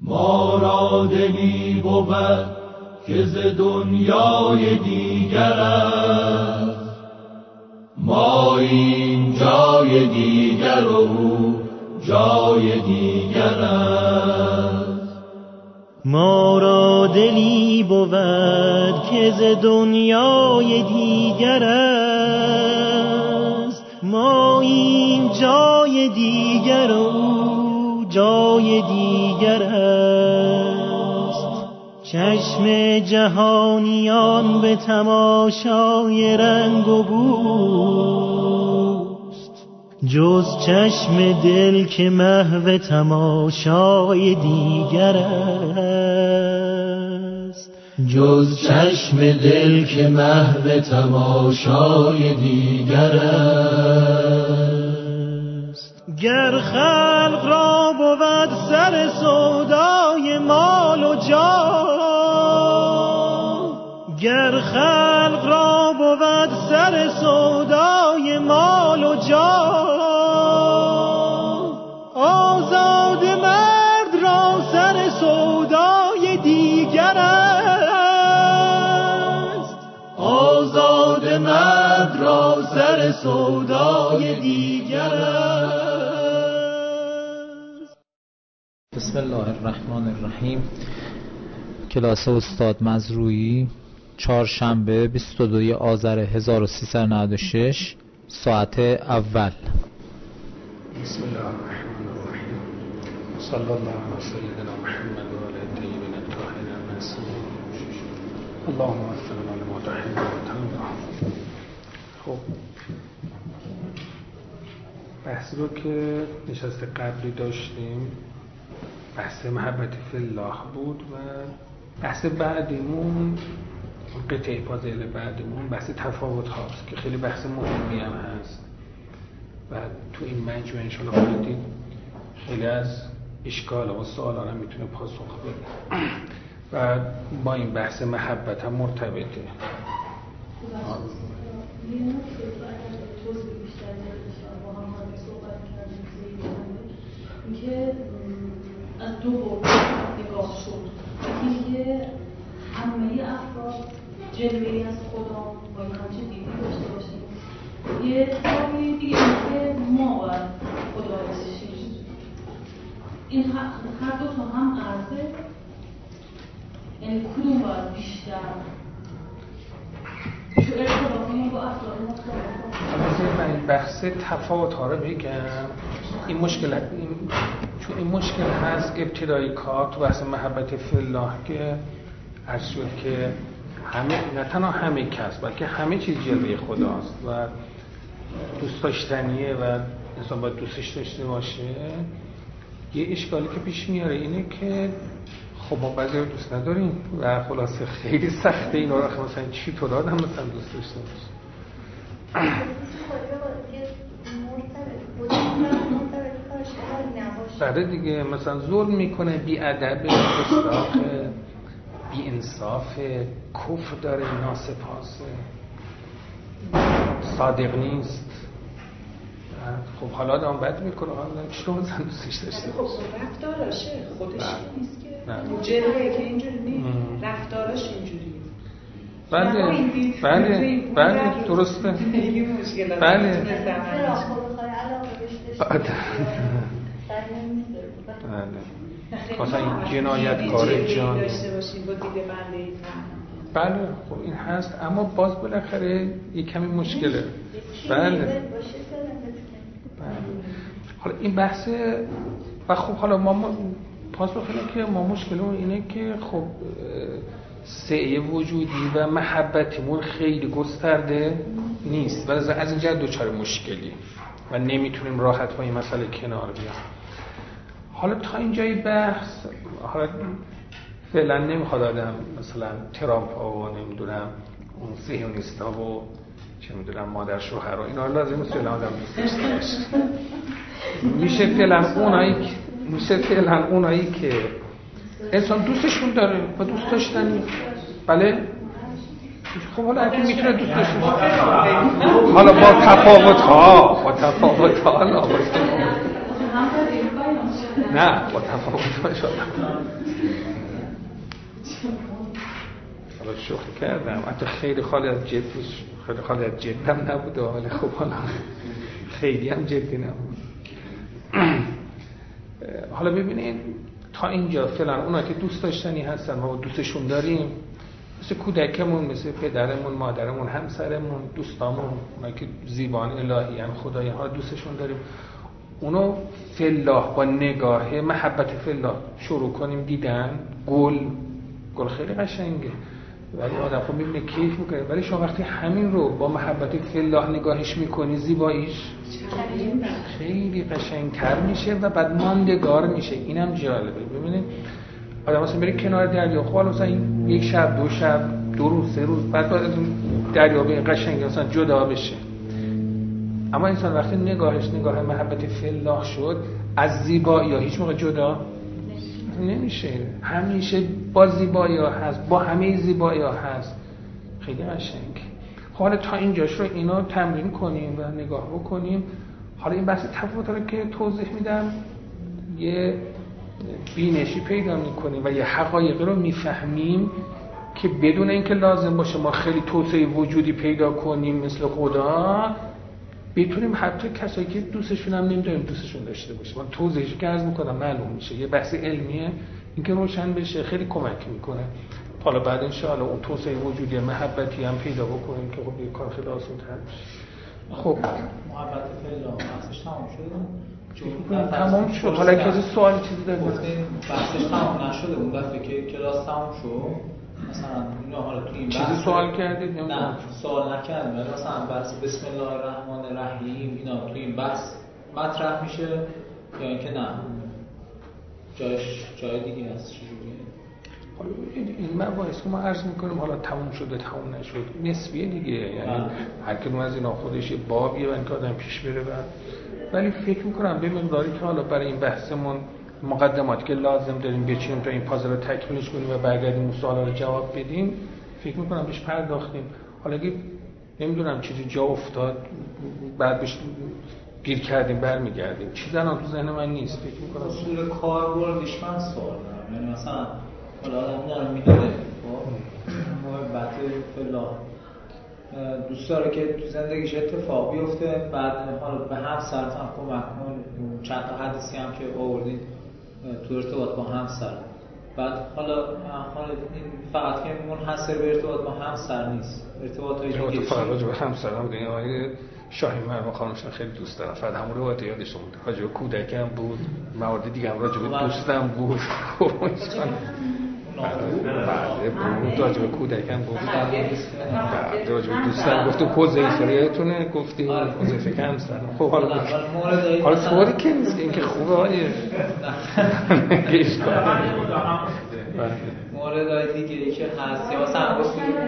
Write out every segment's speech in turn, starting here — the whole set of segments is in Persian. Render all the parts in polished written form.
ما را دلی بود که ز دنیای دیگر است، ماییم جای دیگر و او جای دیگر است. ما را دلی بود که ز دنیای دیگر است، ماییم جای دیگر و او جای دیگر است. چشم جهانیان به تماشای رنگ و بوست، جز چشم دل که محو تماشای دیگر است. جز چشم دل که محو تماشای دیگر است. گر خلق را بود سر سودای مال و جاه، گر خلق را بود سر سودای مال و جاه، آزاد مرد را سر سودای دیگر است. آزاد مرد را سر سودای دیگر است. بسم الله الرحمن الرحیم. کلاس استاد مزروعی، چهارشنبه 22 آذر 1396، ساعت اول. بسم الله الرحمن الرحیم. صلی الله علی سیدنا محمد و علی الطیبین الطاهرین المعصومین. اللهم وفقنا لما تحب و ترضی. خب بحثی رو که نشست قبلی داشتیم بحث محبت فی الله بود و بحث بعدیمون قطعه فاضل بعدیمون بحث تفاوت هاست که خیلی بحث مهمی هم هست و تو این مجموعه انشاءالله خواهید دید خیلی از اشکال و سوال هم میتونه پاسخ بده و با این بحث محبت هم مرتبطه. از دو بود نگاه شد. یکی که همه افراد جلوه‌ای از خدا با این همچه دیدی داشته باشیم، یه طبعی دیگه که ما باید خدا باشیم. این هر دو تا هم عرضه، یعنی کدوم باید بیشتر تو ارتباط ما با افراد مختلف. من این بحث تفاوت ها رو بگم. این مشکل هست ابتدایی کار تو بحث محبت فی الله که عرض شد که همه، نه تنها همه کس بلکه همه چیز جلوه خداست و دوست داشتنیه و انسان باید دوستش داشته باشه. یه اشکالی که پیش میاره اینه که خب ما بعضی رو دوست نداریم و خلاصه خیلی سخته این رو مثلا چی طور آدم مثلا دوست داشته باشه. بله دیگه، مثلا ظلم میکنه، بی‌ادب، گستاخ، بی انصاف، کفر داره، ناسپاسه، صادق نیست. خب حالا آدم بد میکنه، حالا چطور مثلا دوستش داشته خب رفتاراشه خودش نیست که جلوه که اینجوری نیست، رفتاراش اینجوریه. بله درسته. بله مثلا این جنایتکار جان داشته باشیم با دید بنده بله خب این هست، اما باز بالاخره یک کمی مشکله. بله حالا این بحث و خب حالا ما پاسخ اینه که ما مشکلمون اینه که خب سعی وجودی و محبتمون خیلی گسترده نیست و از این جهت دچار مشکلی و نمیتونیم راحت با این مسئله کنار بیایم. حالا تا اینجای بحث حالا فعلا نمیخواد آدم مثلا ترامپ ها و نمیدونم اون صهیونیستا و چه میدونم مادر شوهر و اینا لازم نیست فعلا آدم دوست داشته باشه. میشه فعلا اونایی که انسان دوستشون داره و دوست داشتنی. بله خب حالا اگه میتونه دوست داشته باشه حالا با تفاوت ها نه با تفاوت باشه. حالا شوخی کردم، حتی خیلی خالی از جدم نبوده، ولی خب حالا خیلی هم جدی نبود. حالا ببینید تا اینجا فعلا اونا که دوست داشتنی هستن ما دوستشون داریم، مثل کودکمون، مثل پدرمون، مادرمون، همسرمون، دوستامون، اونا که زیبان الهی ان خدای ها دوستشون داریم، اونو فلاح با نگاه محبت فلاح شروع کنیم دیدن. گل خیلی قشنگه ولی آدم خب میبینه کیف میکنه، ولی شما وقتی همین رو با محبت فلاح نگاهش میکنی زیباییش خیلی قشنگتر میشه و بعد ماندگار میشه. اینم جالبه. ببینید آدم مثلا بری کنار دریا، خب مثلا یک شب، دو شب، دو روز، سه روز بعد دریا به قشنگ مثلا جدا بشه، اما انسان وقتی نگاهش نگاه محبت فلاح شد از زیبایی ها هیچ موقع جدا نمیشه، همیشه با زیبایی ها هست، با همه زیبایی ها هست. خیلی قشنگ. حالا تا اینجاش رو اینا تمرین کنیم و نگاه بکنیم. حالا این بحث تفاوت رو که توضیح میدم یه بینشی پیدا میکنیم و یه حقایقی رو میفهمیم که بدون اینکه لازم باشه ما خیلی توسعه وجودی پیدا کنیم مثل خدا، بتونیم حتی کسایی که دوستشون هم نمیدونیم دوستشون داشته باشه. من توضیحش که عرض میکنم معلوم میشه، یه بحث علمیه، اینکه روشن بشه خیلی کمک میکنه. حالا بعد ان شاء الله اون توسعه وجودی محبتی هم پیدا بکنیم که خب یه کار خیلی آسان‌تر میشه. خب محبت فعلا بحثش تمام شد. تمام شد. حالا کسی سوال چیزی داره؟ بحثش تمام نشده. اون دفعه که کلاس تمام شد مثلا اینو حالا تو این چیزی سوال کردید؟ نه سوال نکردم، ولی مثلا بحث بسم الله الرحمن الرحیم اینا تو این بحث مطرح میشه یا اینکه نه جای دیگه هست؟ چجوریه؟ حالا این مباحث که ما عرض میکنیم حالا تموم شده تموم نشد نسبیه دیگه، یعنی هر کدوم از اینا خودش یه بابیه و اینکه آدم پیش بره ولی فکر میکنم به مقداری که حالا برای این بحثمون مقدماتی که لازم داریم بچینیم تا این پازل رو تکمیلش کنیم و برگردیم سوالا رو جواب بدیم، فکر میکنم بهش پرداختیم. حالا اگه نمیدونم چیزی جا افتاد بعد بهش گیر کردیم برمیگردیم. چیزی الان تو ذهن من نیست. فکر میکنم اصول کاربردش من سوال دارم، یعنی مثلا حالا آدم دارم میدونه محبت فلاح دوست داره که تو زندگیش اتفاق بیفته، بعد حالا به همسرت هم کمک کن. چند تا حدیثی هم که آوردین تو ارتباط با همسر، بعد حالا فقط که منحصر به ارتباط با همسر نیست، ارتباطای دیگه فقط راجع به همسر هم بودین. آقای شاهین مرمو خانمشون خیلی دوست دارم، فقط همون روایت یادشون بود. راجع به کودکم بود، موارد دیگه هم راجع به دوستم بود. بعد راجع به کودکم بود، بعد راجع به دوستم گفت حذیفه یادتونه گفتیم حذیفه که همسر. خب حالا طوری که نیست این که خوبه آیه گیش کنم موردهای دیگه که هست یا مثلا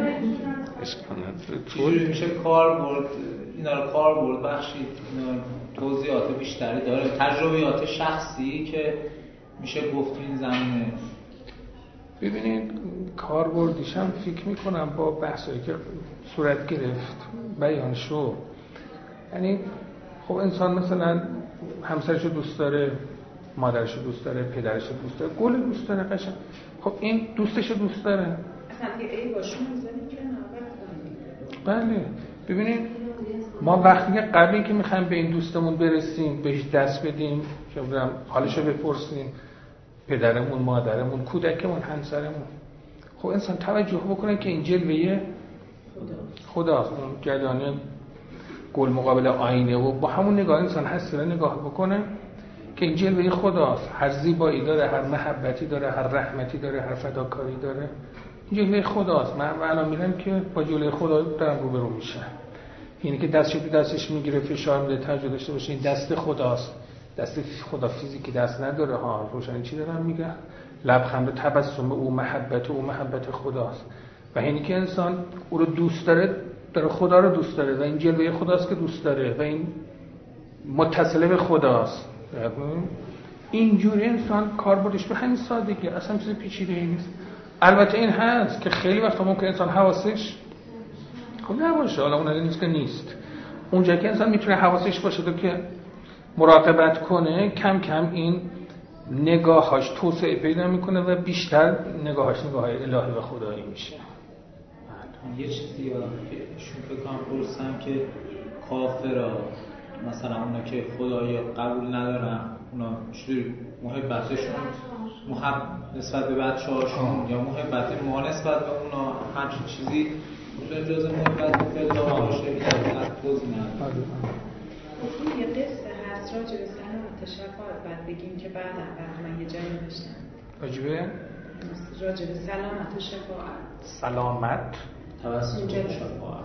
چجوری میشه کاربرد اینا رو کاربرد بخشید، توضیحات بیشتری داره، تجربیات شخصی که میشه گفت این زمینه. ببینید کاربردیش هم فکر میکنم با بحثایی که صورت گرفت بیان شو. یعنی خب انسان مثلا همسرش رو دوست داره، مادرش رو دوست داره، پدرش رو دوست داره، گل دوست داره قشنگ. خب این دوستش رو دوست داره. اصلا ای باشون میزنیم که بله. ببینید ما وقتی که قبلی که میخوایم به این دوستمون برسیم بهش دست بدیم، چه می‌دونم حالش رو بپرسیم، پدرمون، مادرمون، کودکمون، همسرمون، خب انسان توجه بکنه که این جلوه خداست. اون جریان گل مقابل آینه و با همون نگاه انسان هست رو نگاه بکنه که این جلوه خداست. هر زیبایی داره، هر محبتی داره، هر رحمتی داره، هر فداکاری داره. این جلوه خداست. من الان میرم که با جلوه خدا دارم روبرو میشم. اینی که دستش به دستش میگیره فشار میده توجه داشته باشه این دست خداست. دست خدا فیزیکی دست نداره ها. روشن چی دارم میگه؟ لبخند و تبسم او محبت خداست. و اینی که انسان او رو دوست داره خدا رو دوست داره و این جلوه خداست که دوست داره و این متصله به خداست. اینجوری انسان کاربردش به همین سادگی، اصلا چیز پیچیده‌ای نیست. البته این هست که خیلی وقتا ممکن انسان حواسش خب نباشه، حالا اون نیست که نیست. اونجایی که انسان میتونه حواسش باشه تو که مراقبت کنه، کم کم این نگاهاش توسعه پیدا میکنه و بیشتر نگاهاش نگاه‌های الهی و خدایی میشه. یه چیزی یادم که ایشون فکر کنم پرسن که کافرها مثلا اونا که خدایی قبول ندارن، اونا چجوری محبتشون نسبت به بچه‌هاشون یا محبت ما نسبت به اونا هر چیزی میتونه جزء محبت فلان باشه یا توضیح نداره. یه قصه هست راجع به سلامت شفاعت بعد بگیم که بعداً من یه جایی نوشتم راجع به سلامت شفاعت. سلامت توسط شفاعت.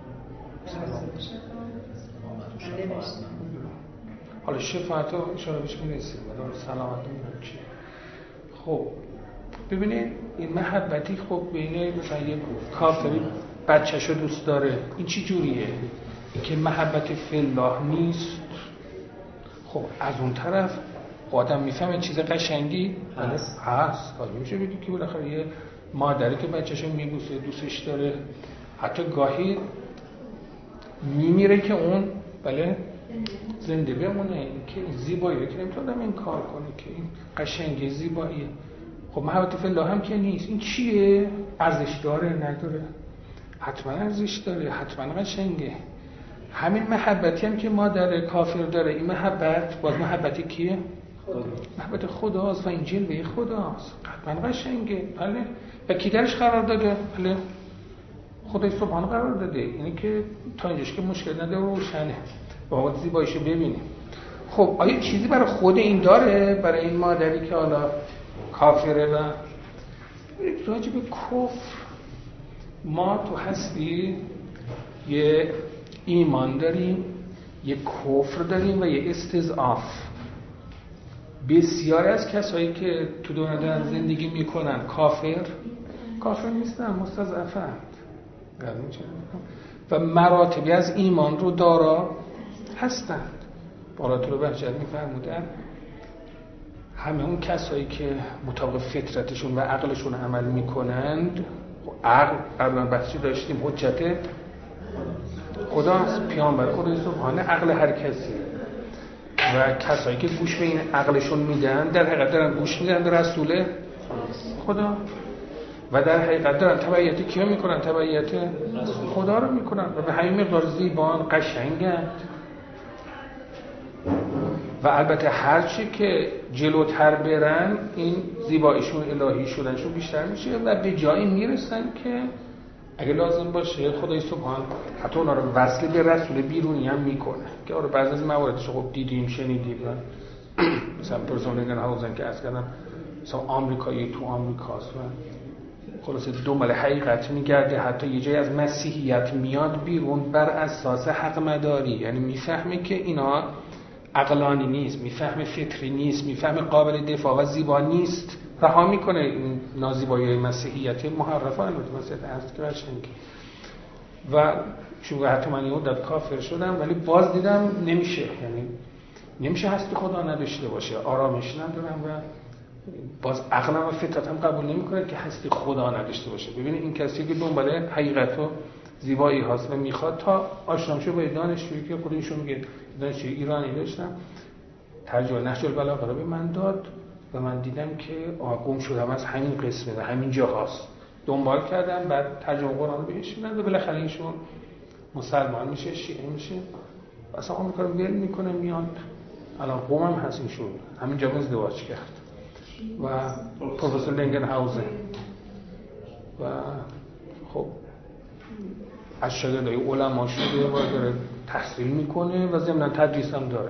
حالا شفاعت رو اشاره بهش میرسیم ولی سلامت نمیدونم چیه. خب ببینید این محبتی خب بین مثلا یه کافری بچه‌شو دوست داره، این چی جوریه؟ این که محبت فی الله نیست. خب از اون طرف آدم میفهمه چیز قشنگی هست. حالا میشه بگی که بالاخره یه مادری که بچه‌شو میبوسه دوستش داره، حتی گاهی میمیره که اون بله زنده بمونه، این که زیبایی رو که نمیتونم این کار کنه که این قشنگی زیباییه. خب محبت فی الله هم که نیست. این چیه؟ ارزش داره نداره؟ حتما ارزش داره، حتما قشنگه. همین محبتی هم که مادر کافر داره، این محبت باز محبتی کیه؟ محبت خداست و این جلوه خداست، حتما قشنگه. بله و کی درش قرار داده؟ بله خدای سبحان قرار داده. اینه که تا اینجاش که مشکل نداره روشنه، باید زیباییشو ببینیم. خب آیا چیزی برای خود این داره؟ برای این مادری که حالا کافره و راجع به کفر ما تو هستی یه ایمان داریم، یه کفر داریم و یه استضعاف. بسیاری از کسایی که تو دنیا دارن زندگی میکنن کافر نیستن، مستضعفند و مراتبی از ایمان رو دارا هستند. بالاتر رو بهجت میفرمودن همه اون کسایی که مطابق فطرتشون و عقلشون عمل میکنند، عقل قبلا بحثی داشتیم حجت خداست، پیامبر خدای سبحانه عقل هر کسی و کسایی که گوش به این عقلشون میدن در حقیقت دارن گوش میدن به رسول خدا و در حقیقت دارن تبعیت کیو میکنن؟ تبعیت خدا رو میکنن و به همین مقدار زیبان قشنگند. و البته هرچی که جلوتر برن این زیباییشون الهی شدنشون بیشتر میشه و به جایی میرسن که اگه لازم باشه خدای سبحان حتی اونا رو وصل به رسول بیرونی هم میکنه که آره بعضی از مواردش خب دیدیم شنیدیم. مثلا پرسون لینگن هاوزن که از کردم مثلا آمریکایی تو آمریکاست و خلاصه دنبال حقیقت میگرده، حتی یه جای از مسیحیت میاد بیرون بر اساس حق مداری، یعنی میفهمه که اینا عقلانی نیست، میفهمه فطری نیست، میفهمه قابل دفاع و زیبا نیست، رها میکنه این نازیبایی مسیحیت محرفه. البته مسیحیت هست که قشنگه و چون حتی من یه مدت کافر شدم ولی باز دیدم نمیشه، یعنی نمیشه هستی خدا نداشته باشه، آرامش ندارم و باز عقلم و فطرتم قبول نمیکنه که هستی خدا نداشته باشه. ببینید این کسی که دنبال حقیقت و زیبایی هست و میخواد تا آشنا شه با دانشجویی که خودشون میگه دانشجوی ایرانی داشتم ترجمه نهج البلاغه رو به من داد و من دیدم که گم شدم از همین قسمه و همین جاهاست، دنبال کردم، بعد ترجمه قرآن رو بهش میدن و بالاخره ایشون مسلمان میشه، شیعه میشه، اصلا آمریکا رو ول میکنه میاد الان قم هم هست ایشون همینجا ازدواج کرد و پروفسور لینگن هاوزن و خب از شاگردای علما شده و داره تحصیل میکنه و ضمن تدریس هم داره.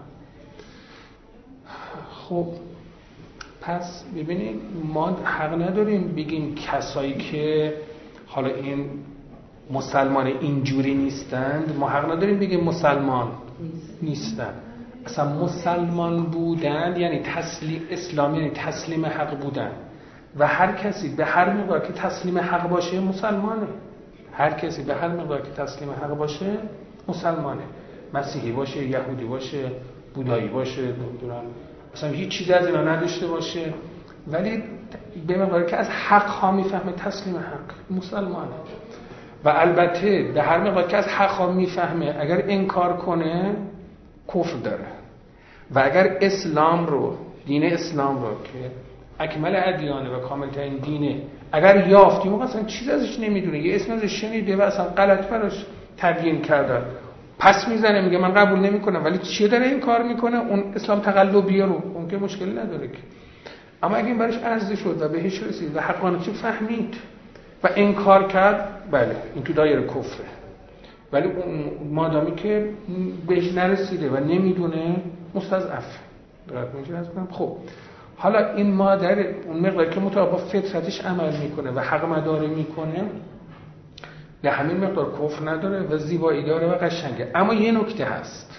خب پس ببینید ما حق نداریم بگیم کسایی که حالا این مسلمان اینجوری نیستند، ما حق نداریم بگیم مسلمان نیستند. اصلا مسلمان بودن یعنی اسلام یعنی تسلیم حق بودن و هر کسی به هر مقدار که تسلیم حق باشه مسلمانه. هر کسی به هر مقدار که تسلیم حق باشه مسلمانه، مسیحی باشه، یهودی باشه، بودایی باشه، نمیدونم اصلا هیچ چیزی از اینا نداشته باشه، ولی به مقداری که از حق ها میفهمه تسلیم حق مسلمانه. و البته به هر مقدار که از حق ها میفهمه اگر انکار کنه کفر داره و اگر اسلام رو دین اسلام رو که اکمل ادیانه و کاملترین دینه اگر یافتیم و اصلا چیز ازش نمیدونه، یه اسم ازش شنیده و اصلا غلط براش تبیین کردن، پس میزنه میگه من قبول نمیکنم، ولی چیه داره این کار میکنه؟ اون اسلام تقلبیه رو اون که مشکلی نداره که. اما اگه این برش عرضه شد و بهش رسید و حقانیتش فهمید و انکار کرد، بله این تو دایره کفره. ولی اون مادامی که بهش نرسیده و نمیدونه مستضعف. درست میگم؟ خب حالا این مادر اون مقداری که مطابق با فطرتش عمل میکنه و حق مداره میکنه، به همین مقدار کفر نداره و زیبایی داره و قشنگه. اما یه نکته هست،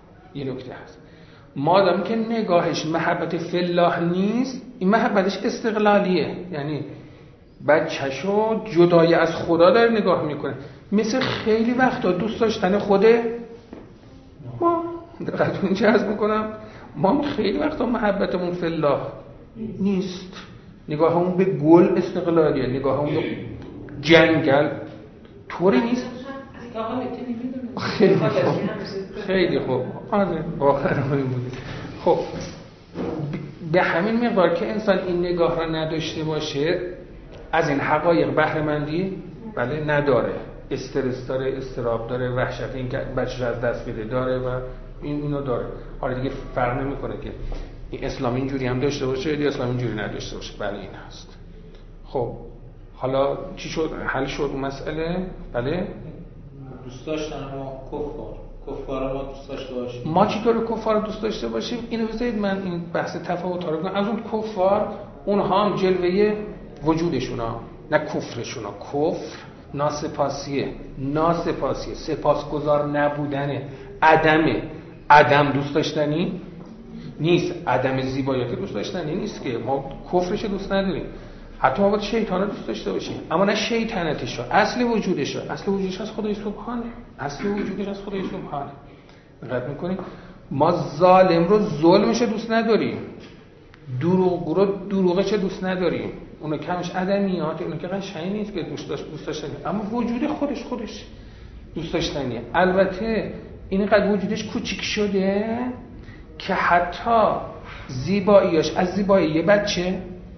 مادامی که نگاهش محبت فی الله نیست، این محبتش استقلالیه، یعنی بچه‌شو جدای از خدا داره نگاه میکنه. مثل خیلی وقتا دوست داشتن خوده ما، دقیقاً چه عرض میکنم، ما خیلی وقتا محبتمون فی الله نیست، نگاهمون به گل استقلالیه، نگاهمون به جنگل طوری نیست. خیلی خوب، آره واقعا بود. خب به همین مقدار که انسان این نگاه را نداشته باشه از این حقایق بهره مندی بله نداره، استرس داره، اضطراب داره، وحشت این که بچه‌ش از دست بده داره و اینو داره. حالا دیگه فرق نمیکنه که این اسلام اینجوری هم داشته باشه یا اسلام اینجوری نداشته باشه، بله این هست. خب حالا چی شد؟ حل شد اون مسئله؟ بله دوست داشتن ما کفار ما دوست داشته باشیم. ما چطور کفار دوست داشته باشیم؟ اینو بذارید من این بحث تفاوت رو بگم. از اون کفار اونها هم جلوه وجودشونا، نه کفرشونا. کفر ناسپاسیه، سپاسگزار نبودنه، عدم دوست داشتنی نیست، عدم زیبایی که دوست داشتنی نیست که ما کفرش دوست نداریم. حتی ما باید شیطان رو دوست داشته باشیم، اما نه شیطنتش رو، اصل وجودش از خدای سبحانه، دقت میکنید؟ ما ظالم رو ظلمش رو دوست نداریم، دروغ رو دروغش رو دوست نداریم، اونو کمش عدمیات، اونو که قشنگ نیست که دوست داشتنی، اما وجود خودش دوست داشتنیه. البته اینقدر وجودش کوچیک شده که حتی زیباییاش از زیبایی یه بچه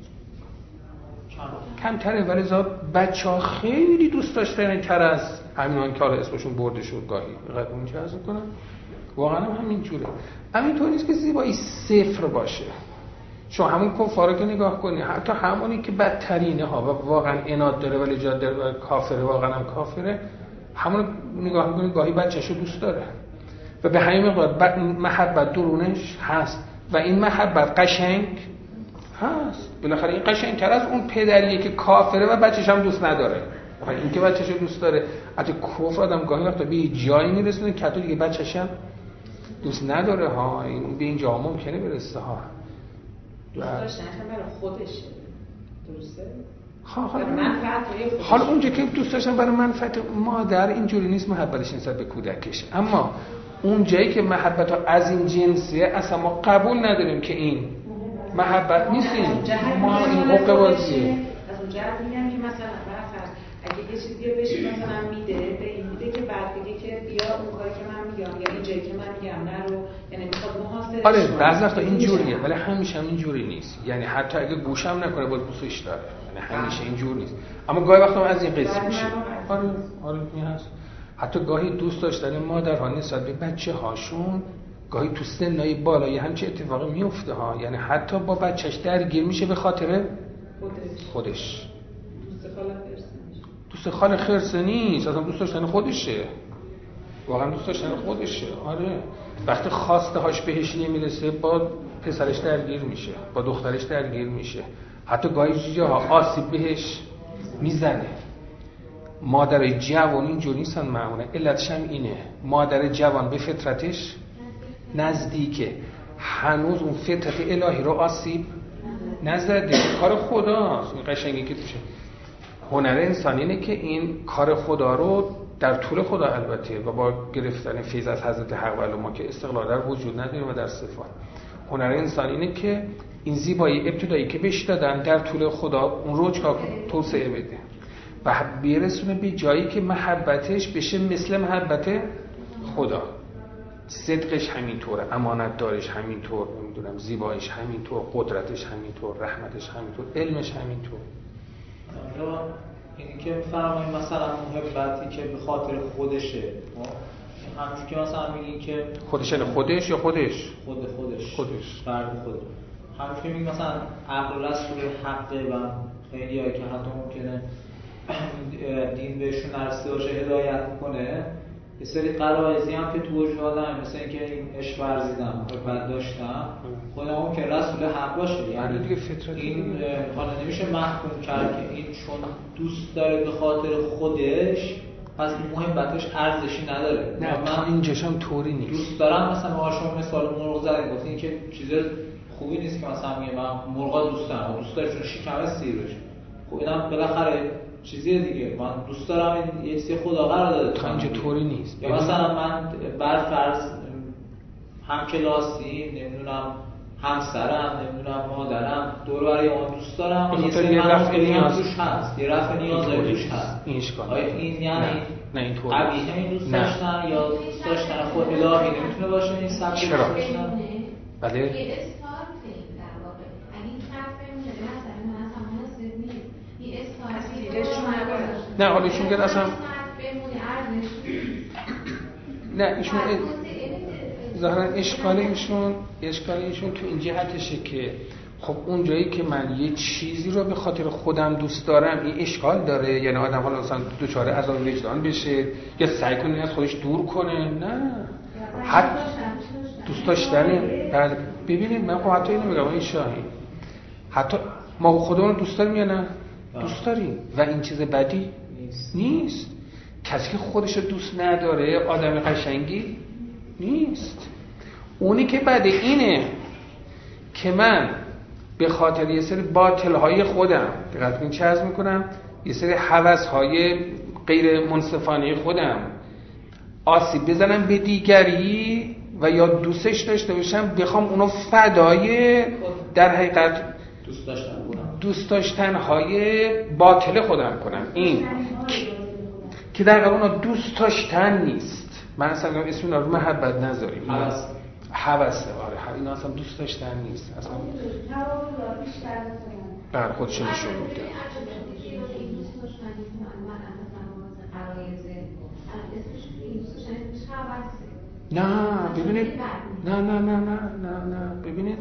کمتره، ولی بچه‌ها خیلی دوست داشتن تر از همینان که حالا اسمشون برده شد گاهی. دقت اون چه عرض کنم؟ واقعا هم همینجوره. همینطور نیست که زیبایی صفر باشه. شما همون کفارا که نگاه کنی، حتی همونی که بدترینه ها و واقعا عناد داره ولی جاد داره و کافره، واقعا هم کافره، همون نگاه می‌کنی گاهی بچه‌شو دوست داره و به همین مقدار محبت درونش هست و این محبت قشنگ هست. بالاخره این قشنگتر از اون پدریه که کافره و بچه‌ش هم دوست نداره. این که بچه‌شو دوست داره، حتی کفر آدم گاهی وقتا به یه جایی میرسونه که حتی دیگه بچه‌ش هم دوست نداره ها. این به این جا ممکنه برسه ها. دوست داشتن برای خودشه، درسته؟ حالا اونجا که دوست داشتن برای منفعت مادر اینجوری نیست محبتش نسبت به کودکش، اما اون جایی که محبت ها از این جنسیه اصلا ما قبول نداریم که این محبت نیستیم، ما این حقوق بازیه. از اون جهت میگم که مثلا برفرض اگه یه چیزی رو بهش مثلا میده که بعد بگه که بیا اون کاری که من میگم یا این جایی که من میگم نرو، یعنی میخواد محاصره. آره بعضی وقتا اینجوریه ولی همیشه هم اینجوری نیست، یعنی حتی اگه گوشم نکنه باز دوستش داره، یعنی همیشه اینجوری نیست، اما گاهی وقتا از این قسم میشه. آره این هست. حتی گاهی دوست داشتن مادرها نسبت به بچه‌هاشون گاهی تو سنای بالایی همچین اتفاقی میفته ها، یعنی حتی با بچهش درگیر میشه به خاطر خودش. دوست خاله خرسه نیست، اصلا دوست داشتن خودشه، واقعا دوست داشتن خودشه. آره وقتی خواسته هاش بهش نمیرسه با پسرش درگیر میشه، با دخترش درگیر میشه، حتی گاهی جاها آسیب بهش میزنه. مادر جوان اینجوری نیستن معمولا، علتش هم اینه، مادر جوان به فطرتش نزدیکه، هنوز اون فطرت الهی رو آسیب نزده، کار خداست. این قشنگی که توشه هنر انسانی اینه که این کار خدا رو در طول خدا البته و با گرفتن فیض از حضرت حق و ما که استقلال در وجود نداریم و در صفات، هنر انسانی اینه که این زیبایی ابتدایی که بهش دادن در طول خدا اون رو توسعه بده و برسونه به جایی که محبتش بشه مثل محبت خدا. صدقش همینطوره، امانت دارش همینطور، نمیدونم زیبایش همینطور، قدرتش همینطور، رحمتش همینطور، علمش همینطور. آنجا اینی که فرمایید مثلا محبتی که به خاطر خودشه، همونجور که مثلا میگین که خودش یعنی خودش یا خودش؟ خودش فرد خودش. همونجور که میگین مثلا عقل و رسول حقه و خیلی هایی که حتی ممکنه دین بهشون نرسیده باشه هدایت میکنه، یه سری قرائزی هم که تو وجود آدم، مثل اینکه این عشق ورزیدم بد داشتم خودم که رسول حق باشه، یعنی دیگه فطرت این حالا نمیشه محکوم کرد که این چون دوست داره به خاطر خودش پس محبتش ارزشی نداره. نه تا اینجاش هم طوری نیست. دوست دارم مثلا ما شما مثال مرغ زدید، گفتین این که چیز خوبی نیست که مثلا میگه من مرغا دوست دارم، دوست دارم چون شکمش سیر بشه. خب اینم بالاخره چیزیه دیگه، من دوست دارم این یه چیزی خدا قرار داده تا اینجا طوری نیست. یا مثلا من برفرض هم کلاسی، نمیدونم همسرم، نمیدونم مادرم، دور و برای اون دوست دارم، یه سری رفع نیاز توش هست، یه رفع نیازهای توش هست. این اشکال آیا این یعنی نه اینطور قبیحه این دوست داشتن یا دوست داشتن خود الهی نمیتونه باشه این سبک دوست داشتن؟ بله یه استارت این در واقع اگه این طرف بمونه مثلا من اصلا مناسب نیست یه استارت نه حالا ایشون که اصلا نه ایشون ظاهرا اشکال ایشون تو این جهتشه که خب اون جایی که من یه چیزی رو به خاطر خودم دوست دارم این اشکال داره، یعنی آدم حالا مثلا دچار عذاب وجدان بشه یا سعی کنه از خودش دور کنه. نه حتی دوست داشتنه. ببینید من خب حتی اینو میگم این شاهی حتی ما خودمون رو دوست داریم یا نه؟ دوست داریم و این چیز بدی نیست. کسی که خودش رو دوست نداره آدم قشنگی نیست. اونی که بده اینه که من به خاطر یه سری باطل‌های خودم دقت کنید چه عرض میکنم، یه سری هوس‌های غیر منصفانه خودم آسیب بزنم به دیگری و یا دوستش داشته باشم بخوام اونو فدای در حقیقت دوست داشتن‌های باطل خودم کنم. این که در واقع اونا دوست داشتن نیست. من اصلا اسم اونا رو محبت نذاریم، هوسه. آره اینا اصلا دوست داشتن نیست اصلا. بر خودش نشون میده. نه ببینید نه ببینید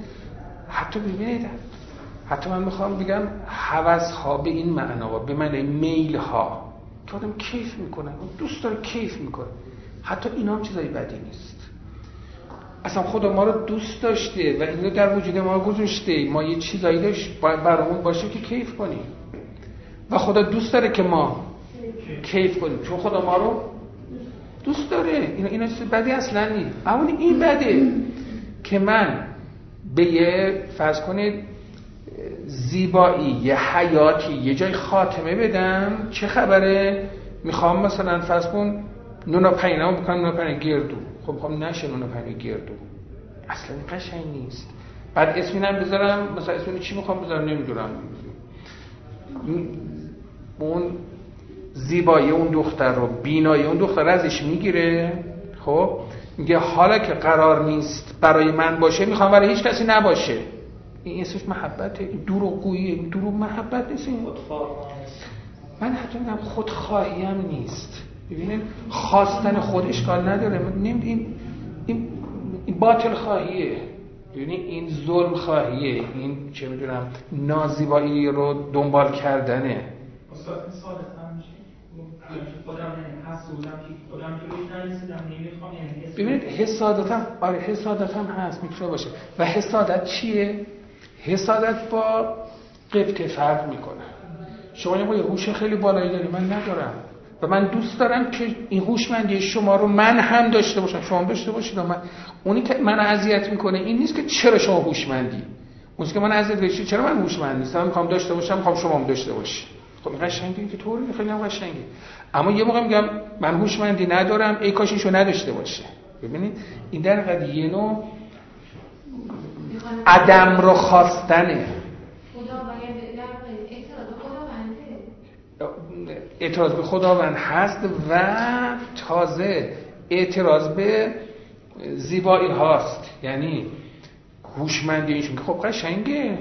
حتی من میخوام بگم هوس ها به این معنا به معنی میل ها که آدم کیف میکنه، دوست داره کیف میکنه، حتی اینا هم چیزای بدی نیست. اصلا خدا ما رو دوست داشته و اینو در وجود ما گذاشته، ما یه چیزایی داشت برامون باشه که کیف کنیم و خدا دوست داره که ما کیف کنیم چون خدا ما رو دوست داره. اینا چیز بدی اصلا نیست. اما این بده که من به یه فرض کنید زیبایی یه حیاتی یه جای خاتمه بدم، چه خبره؟ میخوام مثلا فرض کن نونا پینامو بکنم نونا پینه گردو، خب میخوام نشه نونا پینه گردو، اصلا قشنگ نیست. بعد اسمینم بذارم مثلا اسمینو چی میخوام بذارم نمیدونم، اون زیبایی اون دختر رو بینایی اون دختر ازش میگیره. خب میگه حالا که قرار نیست برای من باشه میخوام برای هیچ کسی نباشه. این اسمش محبته، این دروغگویی، این دروغ محبت نیست. من حتی میگم خودخواهی هم نیست. ببینید خواستن خود اشکال نداره، این باطل خواهیه، ببینید این ظلم خواهیه، این چه میدونم نازیبایی رو دنبال کردنه. ببینید حسادتم هست میتونه باشه. و حسادت چیه؟ حسادت با قبطه فرق میکنه. شما یه هوش خیلی بالایی داری من ندارم و من دوست دارم که این هوشمندی شما رو من هم داشته باشم، شما هم داشته باشید. اونی که منو اذیت میکنه این نیست که چرا شما هوشمندی، اونی که من اذیت میکنه چرا من هوشمند نیستم، من میخوام داشته باشم، میخوام شما هم داشته باشی. خب این قشنگه که طوری خیلی هم قشنگه. اما یه موقع میگم من هوشمندی ندارم، ای کاش اینشو نداشته باشه. ببینید این در واقع یه نوع عدم رو خواستنه. اعتراض به خداوند هست و تازه اعتراض به زیبایی هاست، یعنی هوشمندی ایشون که خب قشنگه،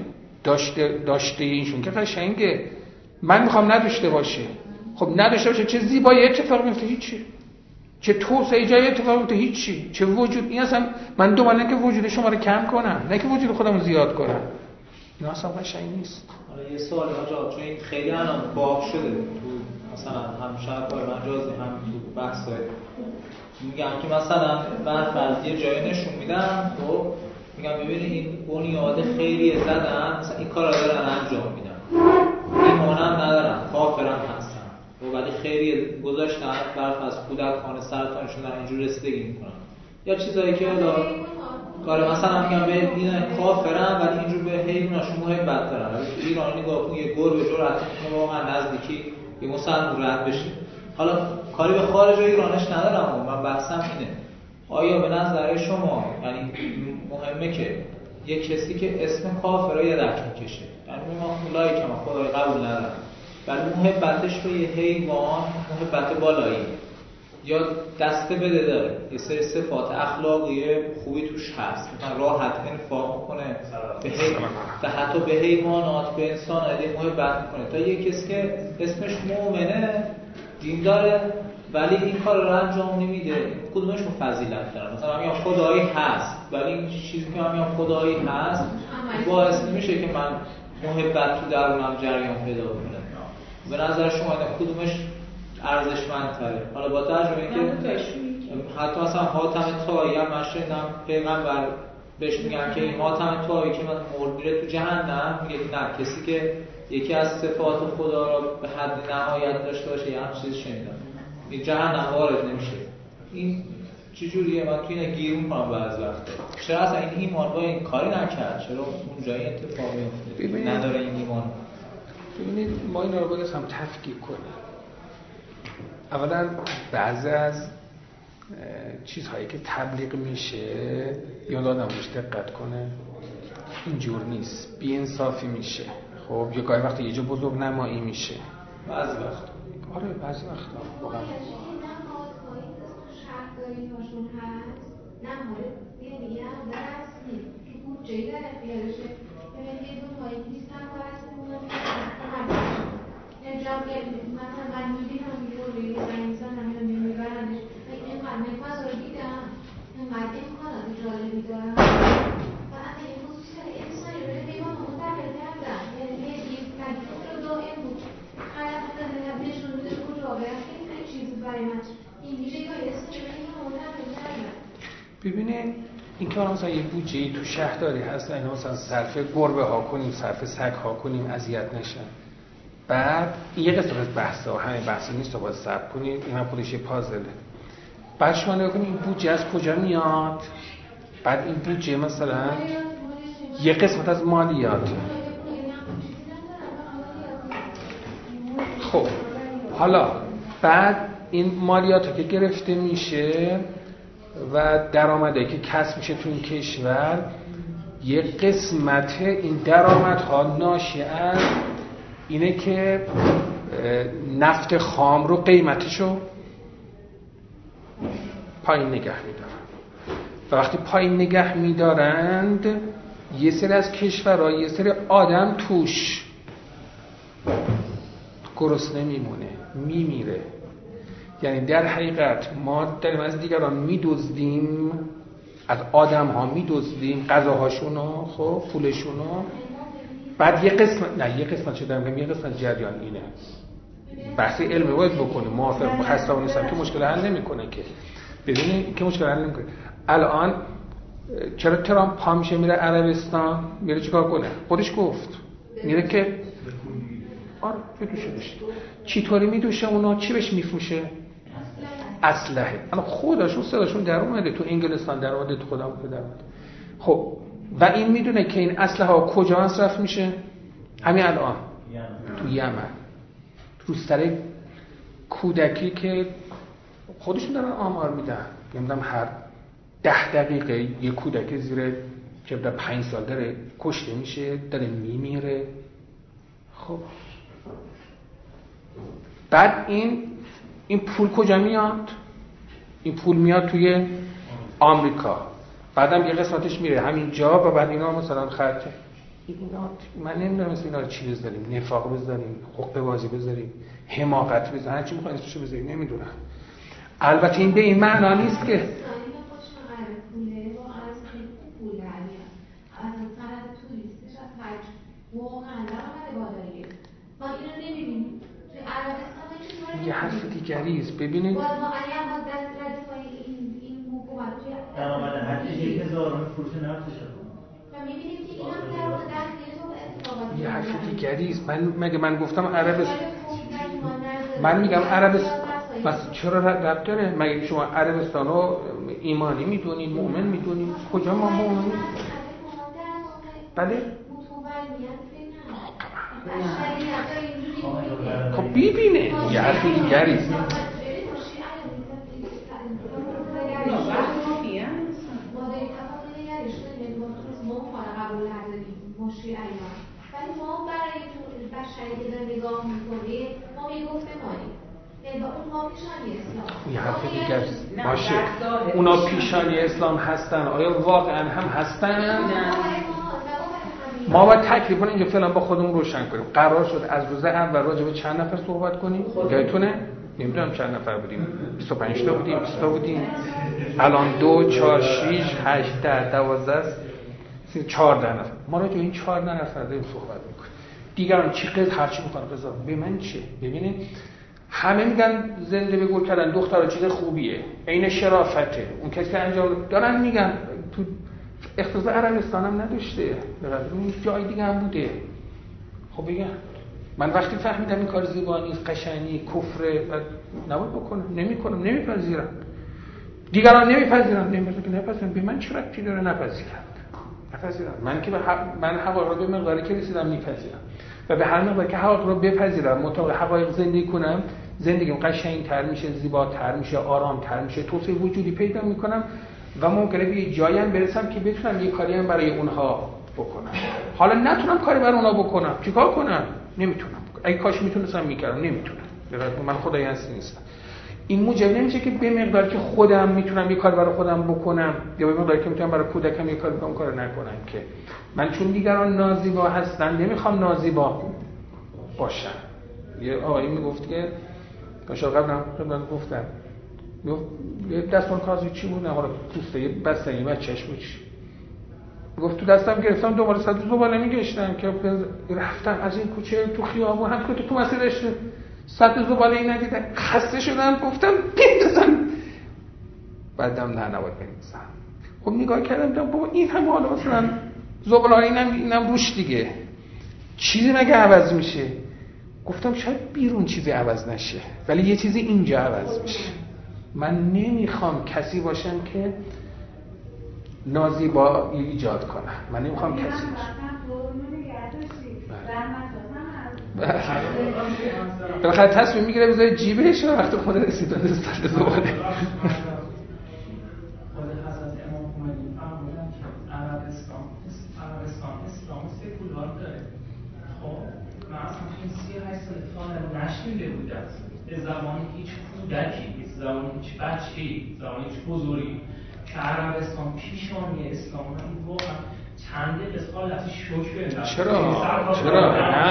داشته ایشون که قشنگه، من میخوام نداشته باشه. خب نداشته باشه چه زیبایی اتفاق میفته؟ هیچی. چه توسعه جای اتفاق میفته؟ هیچی. چه وجود، این اصلا من دنبال که وجود شما رو کم کنم، نه که وجود خودم رو زیاد کنم. این اصلا قشنگ نیست. حالا یه سوال آقا، چون این خیلی الان باب شده تو مثلا هم شرط مجازی هم تو بحث‌های میگم که مثلا من یه جایی نشون میدم، خب میگم ببینید این بنیاد خیریه زدن، مثلا این کارا دارن انجام میدن، ایمانم ندارن، کافرم هستن، ولی خیریه گذاشتن، برف از کودکان سرطان شدن، اینجور رسیدگی میکنن. یا چیزایی که حالا کار مثلا میگم به این کافرن ولی اینجور به حیواناشون محبت دارن. تو ایران نگاه کن، یه گربه جرأت میکنه واقعا نزدیکی یه مسلمان رد بشه. حالا کاری به خارج ایرانش ندارم، من بحثم اینه آیا به نظر شما یعنی مهمه که یه کسی که اسم کافر یه دک میکشه، یعنی ما خدایی که ما خدای قبول ندارم، ولی محبتش به یه حیوان محبت بالایی یا دست بده داره، یه سری صفات اخلاقی خوبی توش هست، مثلا راحت انفاق میکنه به حتی به حیوانات به انسانات محبت میکنه، تا یه کسی که اسمش مؤمنه دین داره ولی این کار رو انجام نمیده، کدومشون فضیلت داره؟ مثلا میگم خدایی هست ولی این چیزی که من میگم خدایی هست باعث نمیشه که من محبت تو درونم جریان پیدا کنه. به نظر شما کدومش ارزشمندتره؟ حالا با توجه به اینکه حتی مثلا حاتم طایی هم من شنیدم پیغمبر بهش میگن که این حاتم طایی که من مرد میره تو جهنم، میگه نه کسی که یکی از صفات خدا را به حد نهایت داشته باشه یه هم چیز شنیدم این جهنم وارد نمیشه. این چجوریه؟ من تو اینه گیر میکنم بعضی وقتا. چرا اصلا این ایمان با این کاری نکرد؟ چرا اون جایی اتفاق میفته؟ نداره این ایمان. ببینید ما این رو باید هم تفکیک کنیم. اولا بعضی از چیزهایی که تبلیغ میشه یاد آدم روش دقت کنه، اینجور نیست، بی‌انصافی میشه. خب یه گاهی وقتی یه جا بزرگ نمایی میشه بعضی وقت. آره بعضی وقتا واقعا شهرداری هاشون هست نماره دیگه هم درست نیست که بودجه‌ای در اختیارشه یه دو ماهی نیست هم درست میمونه مثلا من میبینم روی انسان همین میبرنش این مدمکاز رو دیدم این مدمکاز جالبی دارم و اما این خصوصی انسانی رو دیوان منتقل کردن یعنی یه مدمکاز رو دائم بود خیلی خیلی نشون میده کجا باید خیلی چیزی برای من این میشه یا اسمش رو این منتقل کردن. ببینید این که مثلا یه بودجه‌ای تو شهرداری هست اینا مثلا صرف گربه ها کنیم صرف سگ ها کنیم اذیت نشن. بعد این یه قسمت از بحثه ها همین بحثی نیست، باید صبر کنید، این هم خودش یه پازله. بعد شما نگاه کنید این بودجه از کجا میاد. بعد این بودجه مثلا یه قسمت از مالیات. خب حالا بعد این مالیات که گرفته میشه و درآمدی که کسب میشه تو این کشور، یه قسمت این درآمدها ناشی از اینه که نفت خام رو قیمتشو پایین نگه میدارن و وقتی پایین نگه میدارند یه سری از کشورها یه سری آدم توش گرسنه میمونه میمیره. یعنی در حقیقت ما داریم از دیگران میدزدیم، از آدم ها میدزدیم غذاهاشونو، خب پولشونو. بعد یه قسمت شده میگم یه قسمت جریان اینه. بحث علمی باید بکنیم، موافق خسته نیستم که مشکل حل نمیکنه که. ببینید که مشکل حل نمیکنه. الان چرا ترامپ پا میشه میره عربستان میره چیکار کنه؟ خودش گفت میره که آره بدوشه بشه. چی طوری میدوشه اونا؟ چی بهش میفروشه؟ اسلحه. اما خودشون صداشون در اومده تو انگلستان، در اومده تو خودمون در اومده. خب و این میدونه که این اسلحه ها کجا مصرف میشه؟ همین الان تو یمن، رو سر کودکی که خودشون دارن آمار میدن، میگم هر 10 دقیقه یه کودک زیر که 5 سال داره کشته میشه، داره میمیره. خب بعد این پول کجا میاد؟ این پول میاد توی آمریکا، بعدم یه قسمتش میره همینجا و بعد اینا مثلا خرطه. من نمیدونم مثل اینا رو چی بذاریم، نفاق بذاریم، حقه بازی بذاریم، حماقت بذاریم، هر چی میخواین اسمشو بذاریم، نمیدونم. البته این به این معنا نیست که یه حرف دیگری است. ببینید درآمد حدی 1000 فروش نفتش یه حرف دیگری است. من گفتم عربستان، من میگم عربستان مثلا چرا ربط داره؟ مگه شما عربستان رو ایمانی میدونید، مؤمن میدونید؟ کجا ما مؤمن؟ بله خب ببینه یه حرف دیگری است. ولی ما برای بشری که داره نگاه میکنه ما میگفته ماییم و اونها پیشانی اسلام یه حرف دیگه است. باشه اونا پیشانی اسلام هستن، آیا واقعا هم هستن؟ ما باید تکلیف کنیم اینجا فعلا با خودمون روشن کنیم. قرار شد از روز اول راجع به چند نفر صحبت کنیم؟ یادتونه؟ نمیدونم چند نفر بودیم، 25 تا بودیم، 20 تا بودیم، الان 2 4 6 8 10 12 14 نفر. ما راجع به این 14 نفر داریم صحبت میکنیم. دیگران چی قضا هر چی میخوان قضا به من چه؟ ببینید همه میگن زنده به گل کردن دخترها چیز خوبیه، عین شرافته، اون کسی که انجام دارن میگن تو اختصاص عربستان هم نداشته، جای دیگه هم بوده. خب بگم من وقتی فهمیدم این کار زیبا نیست، قشنگی، کفره، نباید بکنم، نمیکنم، نمیپذیرم. دیگران نمیپذیرن، نمیپذیرن، به من چه ربطی داره نپذیرن؟ من که من حقایق رو به مقداری که رسیدم میپذیرم و به هر مقداری که حقایق رو بپذیرم مطابق حقایق زندگی کنم، زندگیم قشنگ‌تر میشه، زیباتر میشه، آرام‌تر میشه، توسعه وجودی پیدا میکنم و ممکنه به یه جایی هم برسم که بتونم یه کاری هم برای اونها بکنم. حالا نتونم کاری برای اونها بکنم، چیکار کنم؟ نمیتونم. اگه کاش میتونستم میکردم، نمیتونم. من خدای هستی نیستم. این موجب نمیشه که به مقداری که خودم میتونم یه کار برای خودم بکنم یا به مقداری که میتونم برای کودکم یه کار بکنم کار نکنم. که من چون دیگران نازیبا هستن نمیخوام نازیبا باشم. یه آقایی میگفت که قبلا گفتم یه دستمال کاغذی چی بود، نه حالا پوسته یه بستنی بچه‌ش بود، گفت تو دستم گرفتم دوباره صد زباله میگشتم که رفتم از این کوچه تو خیابون هم که تو مسیر داشته صد زباله این ندیدم، خسته شدم، گفتم بندازم، بعدم نه نباید بندازم. خب نگاه کردم بابا این هم حالا مثلا زباله اینم روش دیگه چیزی مگه عوض میشه؟ گفتم شاید بیرون چیزی عوض نشه ولی یه چیزی اینجا عوض میشه. من نمیخوام کسی باشم که نازیبا ایجاد کنم. من نمیخوام کسی باشم. بالاخره تصمیم میگیره بذاره جیبش و وقتی خود رسید به دست زباله. خود حضرت امام خمینی فرمودن که عربستان اسلام سکولار داره. خب من اصلا تو این 38 سال فارغ نشنیده بودم به زبان هیچ کودکی، به زبان هیچ بچه‌ای، زبان هیچ بزرگی که عربستان پیشانی اسلام این واقعا چند قسمت شوکه. چرا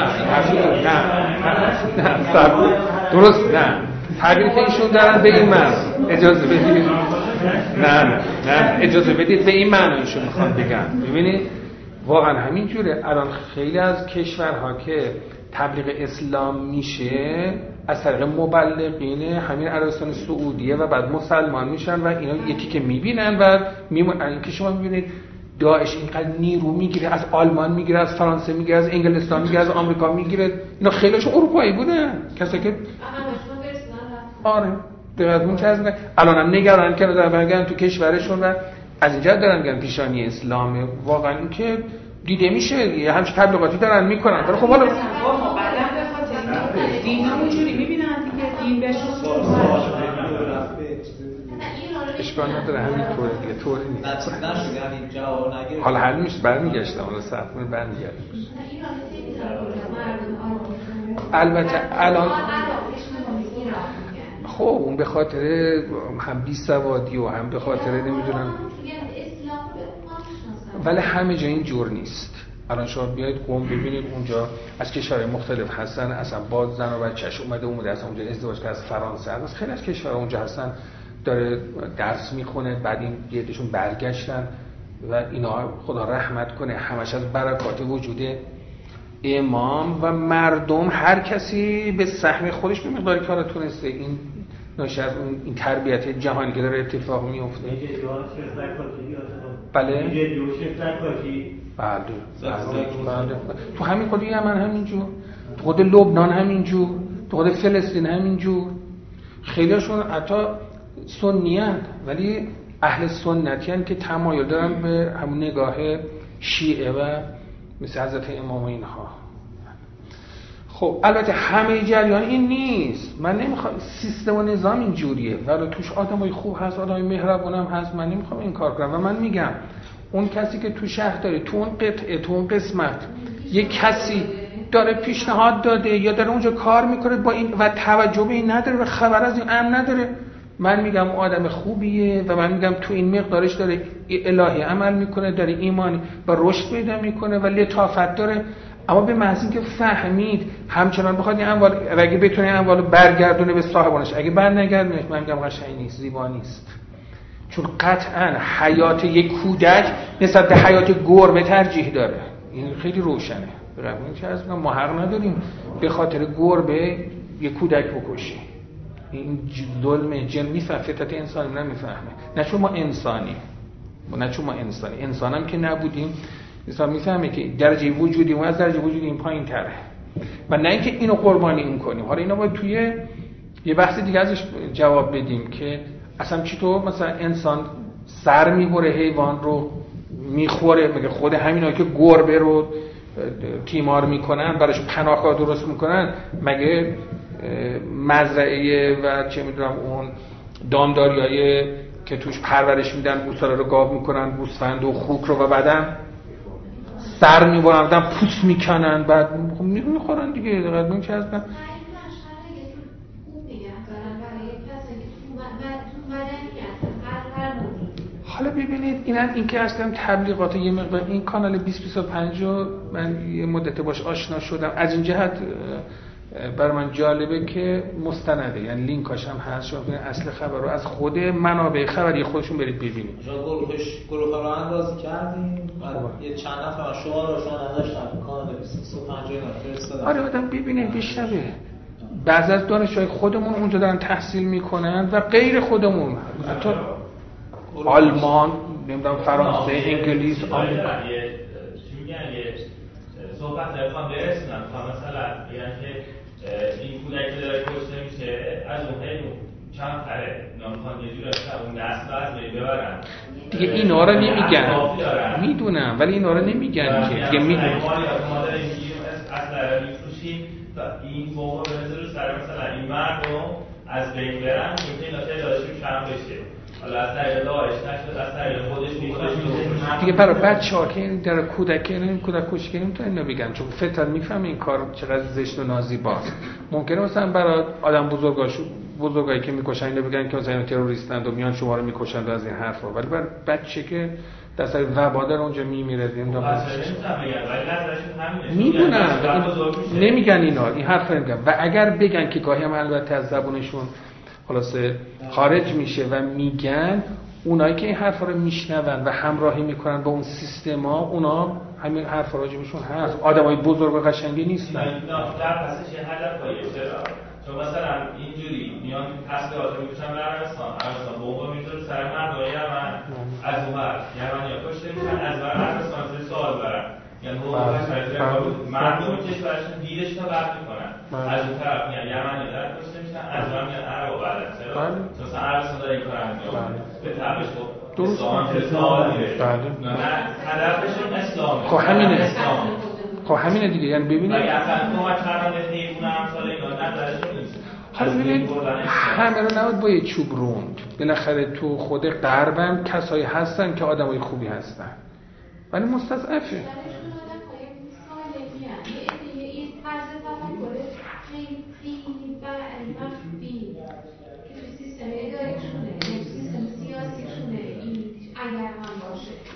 نه درست نه تعبیری که ایشون دارن به این معنی اجازه بدید نه اجازه بدید به این معنی ایشون میخوان بگن. ببینید واقعا همین جوره. الان خیلی از کشورها که تبلیغ اسلام میشه از طریق مبلغین همین عربستان سعودیه و بعد مسلمان میشن و اینا یه تیکه میبینن و میمونن. که شما میبینید داعش اینقدر نیرو میگیره، از آلمان میگیره، از فرانسه میگیره، از انگلستان میگیره، از آمریکا میگیره. اینا خیلیشون اروپایی بودن، کسایی که آره دقیقاً چه از میگن الان هم نگران که دارن برگردن تو کشورشون و از اینجا دارن میگن پیشانی اسلامه. واقعا این که دیده میشه یه همچین تبلیغاتی دارن میکنن. ولی خب حالا بعدم به خاطر دین اونجوری میبینن دیگه دین بهشون اشکال نداره همینطوره دیگه، طوری نیست. حالا حل میشه برمیگشتم، حالا صبر کنید برمیگردم. خب اون به خاطر هم بی‌سوادی و هم به خاطر نمیدونم، ولی همه جا این جور نیست. الان شما بیاید قم ببینید اونجا از کشورهای مختلف هستن، اصلا با زن و بچه‌اش اومده اصلا اونجا ازدواج کرده، از فرانسه، از خیلی از کشورها اونجا هستن، داره درس میخونه، بعد این بیادشون برگشتن و اینا خدا رحمت کنه همش از برکات وجود امام و مردم، هر کسی به سهم خودش به مقداری کار تونسته. این ناشی از این تربیت جهانی که داره اتفاق میفته. بله بله. تو همین خود یمن همینجور، تو خود لبنان همینجور، تو خود فلسطین همینجور. خیلی هاشون حتی سنی هستند ولی اهل سنتی هستند که تمایل دارن به همون نگاه شیعه و مثل حضرت امام اینها. خب البته همه جریان این نیست. من نمیخوام سیستم و نظام اینجوریه ولی توش آدمای خوب هست، آدمای مهربون هم هست. من نمیخوام این کار کنم و من میگم اون کسی که تو شهر داره، تو اون قطعه، تو اون قسمت یک کسی داره پیشنهاد داده یا داره اونجا کار میکنه با این و توجه به این نداره و خبر از این امر نداره، من میگم آدم خوبیه و من میگم تو این مقدارش داره الهی عمل میکنه، داره ایمانی و رشد پیدا میکنه و لطافت داره. اما به محض اینکه فهمید همچنان بخواد این اموال، اگه بتونه این اموال برگردونه به صاحبانش، اگه برنگردونه، من میگم قشنگ نیست، زیبا نیست. چون قطعا حیات یک کودک نسبت به حیات گربه ترجیح داره. این خیلی روشنه. قبول چه از ما حق نداریم به خاطر گربه یک کودک بکشیم. این ظلم جن میفهمه، فطرت انسانی نمیفهمه. نه چون ما انسانی، نه چون ما انسانم که نبودیم، انسان میفهمه که درجه وجودی ما از درجه وجودی این پایین تره و نه اینکه اینو قربانی میکنیم. حالا اینا باید توی یه بحث دیگه ازش جواب بدیم که اصلا چطور مثلا انسان سر میبره حیوان رو میخوره، مگه خود همینا که گربه رو تیمار میکنن براش پناهگاه درست میکنن مگه مزرعه و چه میدونم اون دامداریای که توش پرورش میدن گوساله رو گاو میکنن، گوسفند و خوک رو و بعدن سر میبرن، بعدن پوست میکنن، بعد میخورن دیگه. دقیقاً اون چه هستن حالا ببینید این که اصلا تبلیغات یه مقدار این کانال 2025 رو من یه مدت باش آشنا شدم، از این جهت برای من جالبه که مستنده، یعنی لینکاش هم هست، شما ببینید اصل خبر رو از خود منابع خبری خودشون برید ببینید. گروه رو اندازی کردیم یه چند نفر شما رو نداشتم کانال 2025 رو فرستادم. آره آدم ببینید بشنوه. بعضی از دانشجوهای خودمون اونجا دارن تحصیل میکنن و غیر خودمون حتی آلمان، نمیدونم فرانسه، انگلیس، آمریکا. چی میگن یه صحبت نمیخوام برسونم مثلا یعنی که این کودک که داره کشته میشه از اون حیوان چند خره نمیخوان یه جور اون دست از بین ببرن دیگه اینا رو نمیگن، میدونم ولی اینا رو نمیگن که دیگه میدونم ما داریم اصلا میفروشیم و این موقع به نظر سر مثلا این مردم از بین برن که اینا تعدادشون کم بشه. حالا از طریق داعش نشد، از طریق خودش میخواد دیگه برای بچه‌ها که در کودک کشی نمیتونن اینو بگن، چون فطرت میفهمه این کار چقدر زشت و نازیباست. ممکنه مثلا برای آدم بزرگایی که میکشن اینو بگن که مثلا تروریستند و میان شما رو میکشن و از این حرفا، ولی برای بچه که در سر وبا داره اونجا میمیره میدونم نمیگن اینا، این حرفا نمیگن. و اگر بگن که گاهی هم البته از زبونشون خلاصه خارج میشه و میگن، اونایی که این حرفا رو میشنون و همراهی میکنن با اون سیستما، اونا همین حرفا راجبشون هست. آدمای بزرگ و قشنگی نیستن. در پسش هدفیه. چرا؟ چون مثلا اینجوری میان تسلیحات میکشن به عربستان بمب میذاره سر مردم یمن، از اون ور یمنیا کشته میشن، از ور عربستان زیر سوال برن، یعنی مردم کشورشون دیدش تا برد میکنن، از اون طرف میان یمنیا در کشته میشن، از ور میان عربا بعدن. چرا؟ چون مثلا عربستان داره این کار انجام به تبش اسلام سوال میره، هدفشون اسلامه. خب همینه دیگه. یعنی ببینید اصلا کمک کردن به حیوان امثال اینا نظرشون نیست. حالا ببینید همه رو نباید با یه چوب روند. بالاخره تو خود غربم کسایی هستن که آدمای خوبی هستن ولی مستضعفه.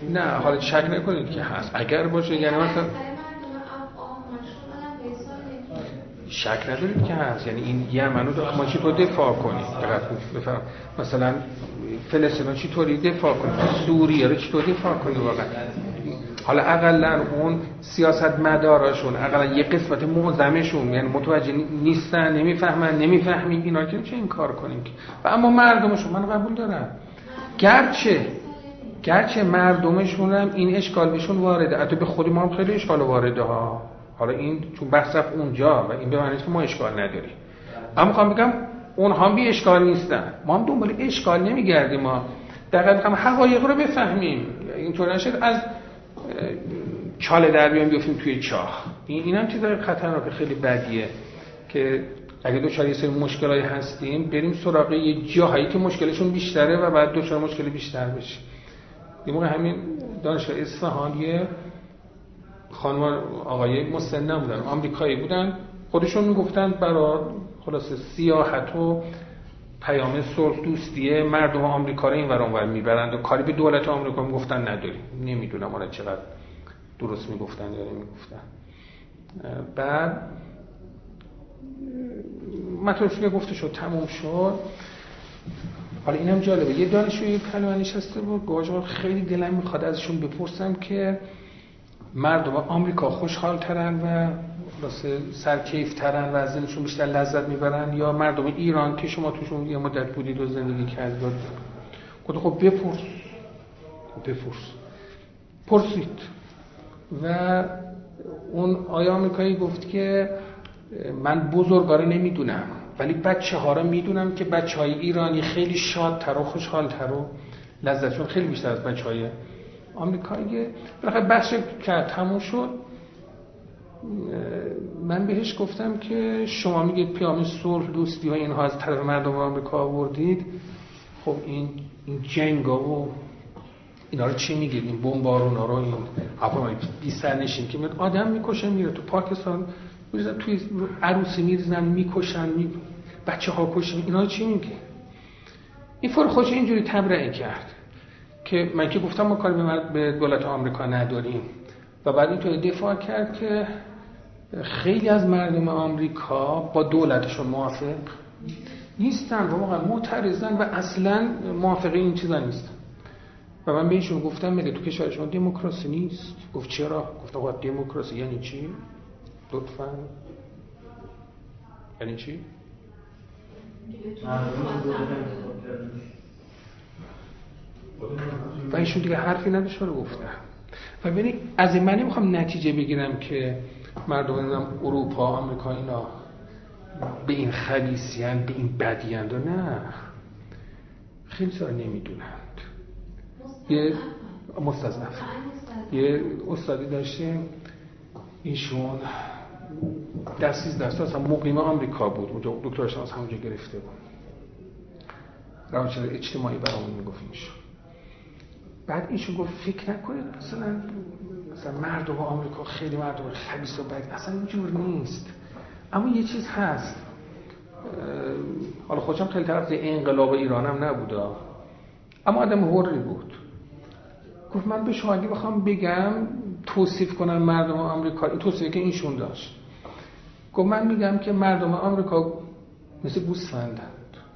نه حالا شک نکنید که هست. اگر باشه یعنی مثلا شک ندارید که هست، یعنی این یمن رو ما چطور دفاع کنیم؟ بفرم مثلا فلسطین رو چطوری دفاع کنیم؟ سوریه رو چطور دفاع کنیم؟ واقعا حالا اقلا اون سیاست مداراشون اقلا یه قسمت معظمشون یعنی متوجه نیستن، نمیفهمیم اینا که چه این کار کنیم. و اما مردمشون من قبول دارم، گرچه مردمشون هم این اشکال بهشون وارده، حتی به خود ما هم خیلی اشکال وارده ها. حالا این چون بحث رفت اونجا و این به معنی که ما اشکال نداریم، اما میخوام بگم اونها هم بی اشکال نیستن، ما هم دنبال اشکال نمیگردیم، ما دقیقاً حقایق رو بفهمیم، اینطور نشه از چاله در بیفتیم توی چاه. این هم چیزای خطرناک خیلی بدیه که اگه دوچار یه سری مشکلایی هستیم بریم سراغ یه جاهایی که مشکلشون بیشتره و بعد دوچار مشکل بیشتر بشه. این موقع همین دانشگاه اصفهان یه خانم آقای مسن بودن، آمریکایی بودن، خودشون میگفتن برای خلاصه سیاحت و پیام صلح دوستی مردم آمریکا رو اینور اونور میبرند و کاری به دولت آمریکا میگفتن نداریم. نمیدونم حالا چقدر درست میگفتن یا نمیگفتن. بعد مطلبش که گفته شد تموم شد. حالا اینم جالبه، یه دانشجوی پلوانی نشسته بود، گوجه خیلی دلم میخواد ازشون بپرسم که مردم آمریکا خوشحال ترن و خلاصه سرکیف ترن و از زندگیشون بیشتر لذت میبرن یا مردم ایران که شما توشون یه مدت بودید و زندگی کردید؟ گفت خب پرسید. و اون آیا آمریکایی گفت که من بزرگا رو نمیدونم ولی بچه ها رو میدونم که بچه های ایرانی خیلی شادتر و خوشحالتر و لذتشون خیلی بیشتر از بچه های آمریکاییه. بالاخره بحث کرد تموم شد. من بهش گفتم که شما میگید پیام صلح دوستی و اینها از طرف مردم آمریکا آوردید، خب این جنگا و اینا رو چی میگید؟ این بمبارونا رو، این هواپیمای بی سرنشین که میاد آدم میکشن، میره تو پاکستان میریزن توی عروسی میریزن میکشن، بچه ها کشن، اینا رو چی میگی؟ این فور خودش اینجوری تبرئه کرد که من که گفتم ما کاری به دولت آمریکا نداریم و بعد اینطور دفاع کرد که خیلی از مردم آمریکا با دولتشون موافق نیستن و واقعا معترضن و اصلا موافق این چیزا نیستن. و من بهشون گفتم مگه تو کشور شما دموکراسی نیست؟ گفت چرا؟ گفتم آقا دموکراسی یعنی چی؟ لطفاً یعنی چی؟ و ایشون دیگه حرفی نداشت رو گفتن. و ببینید از این من نمیخوام نتیجه بگیرم که مردم اروپا آمریکا اینا به این خبیثی‌اند، به این بدی‌اند، و نه، خیلی سر نمیدونند. یه مستضعف یه استادی داشتیم، ایشون در 13 سال اصلا مقیم آمریکا بود، اونجا دکترش از همونجا گرفته بود، روانشناس اجتماعی برامون میگفت ایشون. بعد ایشون گفت فکر نکنید مثلا مردم آمریکا خیلی مردم خبیث و بد، اصلا اینجور نیست. اما یه چیز هست، حالا خودم خیلی طرف انقلاب ایرانم نبوده اما آدم حری بود. گفت من به شما اگه بخوام بگم توصیف کنم مردم آمریکا، این توصیفی که ایشون داشت، گفت من میگم که مردم آمریکا مثل گوسفندند.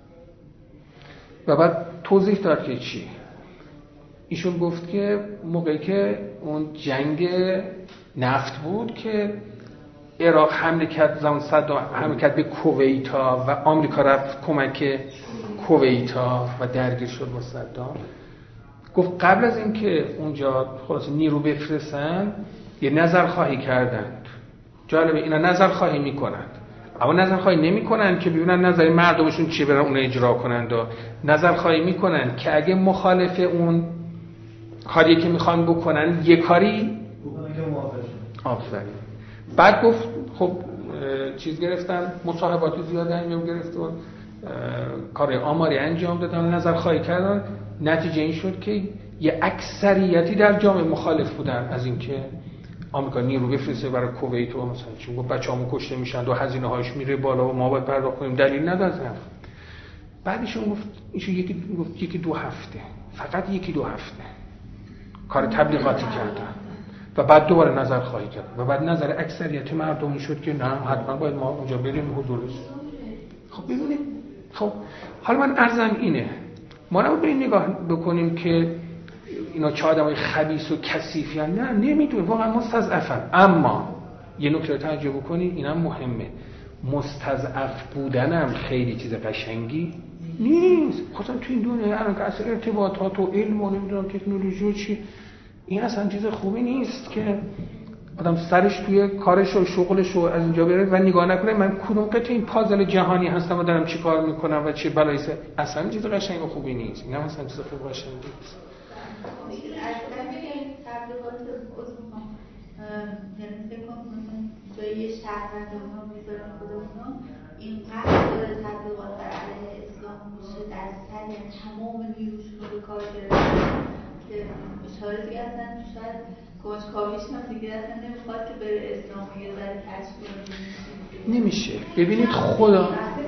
و بعد توضیح داد که چی. ایشون گفت که موقعی که اون جنگ نفت بود که عراق حمله کرد، زمان صدام حمله کرد به کویتا و آمریکا رفت کمک کویتا و درگیر شد با صدام، گفت قبل از اینکه اونجا خلاص نیرو بفرستن یه نظر خواهی کردند. جالبه اینا نظر خواهی میکنند اما نظر خواهی نمیکنن که ببینن نظر مردمشون چیه برن اون اجرا کنند، و نظر خواهی میکنن که اگه مخالف اون کاری که میخوان بکنن یه کاری آفرین. بعد گفت خب چیز گرفتن، مصاحبات زیاده انجام گرفت و کار آماری انجام دادن، نظر خواهی کردن. نتیجه این شد که یه اکثریتی در جامعه مخالف بودن از اینکه آمریکا نیرو بفرسته برای کویت و مثلا چون گفت بچه‌هامون کشته میشن و هزینه هاش میره بالا و ما باید پرداخت کنیم، دلیل نداشتن. بعدشون گفت ایشون یکی دو هفته، فقط 1-2 هفته کار تبلیغاتی کردن و بعد دوباره نظر خواهی کرد و بعد نظر اکثریت مردم شد که نه حتما باید ما اونجا بریم حضورش. خب ببینید، خب حالا من عرضم اینه، ما نباید به این نگاه بکنیم که اینا چه آدمای خبیث و کثیفی ان، نه نمیدونم، واقعا مستضعفن. اما یه نکته رو توجه بکنید، اینم مهمه، مستضعف بودنم خیلی چیز قشنگی نیست. خصوصا تو این دنیای الان که اصلا ارتباطات و علم و نمیدونم تکنولوژی و چی، این اصلا چیز خوبی نیست که آدم سرش توی کارش و شغلش و از اینجا بره و نگاه نکنه من کدوم قطعه این پازل جهانی هستم و دارم چی کار میکنم و چه بلایی سر. اصلا چیز قشنگ و خوبی نیست. این هم اصلا چیز خوب قشنگی نیست. یعنی فکر کنم مثلا جای یه شهروند اونا میذارن خود اونا اینقدر داره تبلیغات بر علیه اسلام میشه در سطح تمام نیروشون رو به کار گرفتن که اشاره دیگه اصلا شاید کنجکاویش هم دیگه اصلا نمیخواد که بره اسلام رو یه ذره کشف کنه. نمیشه. ببینید خدا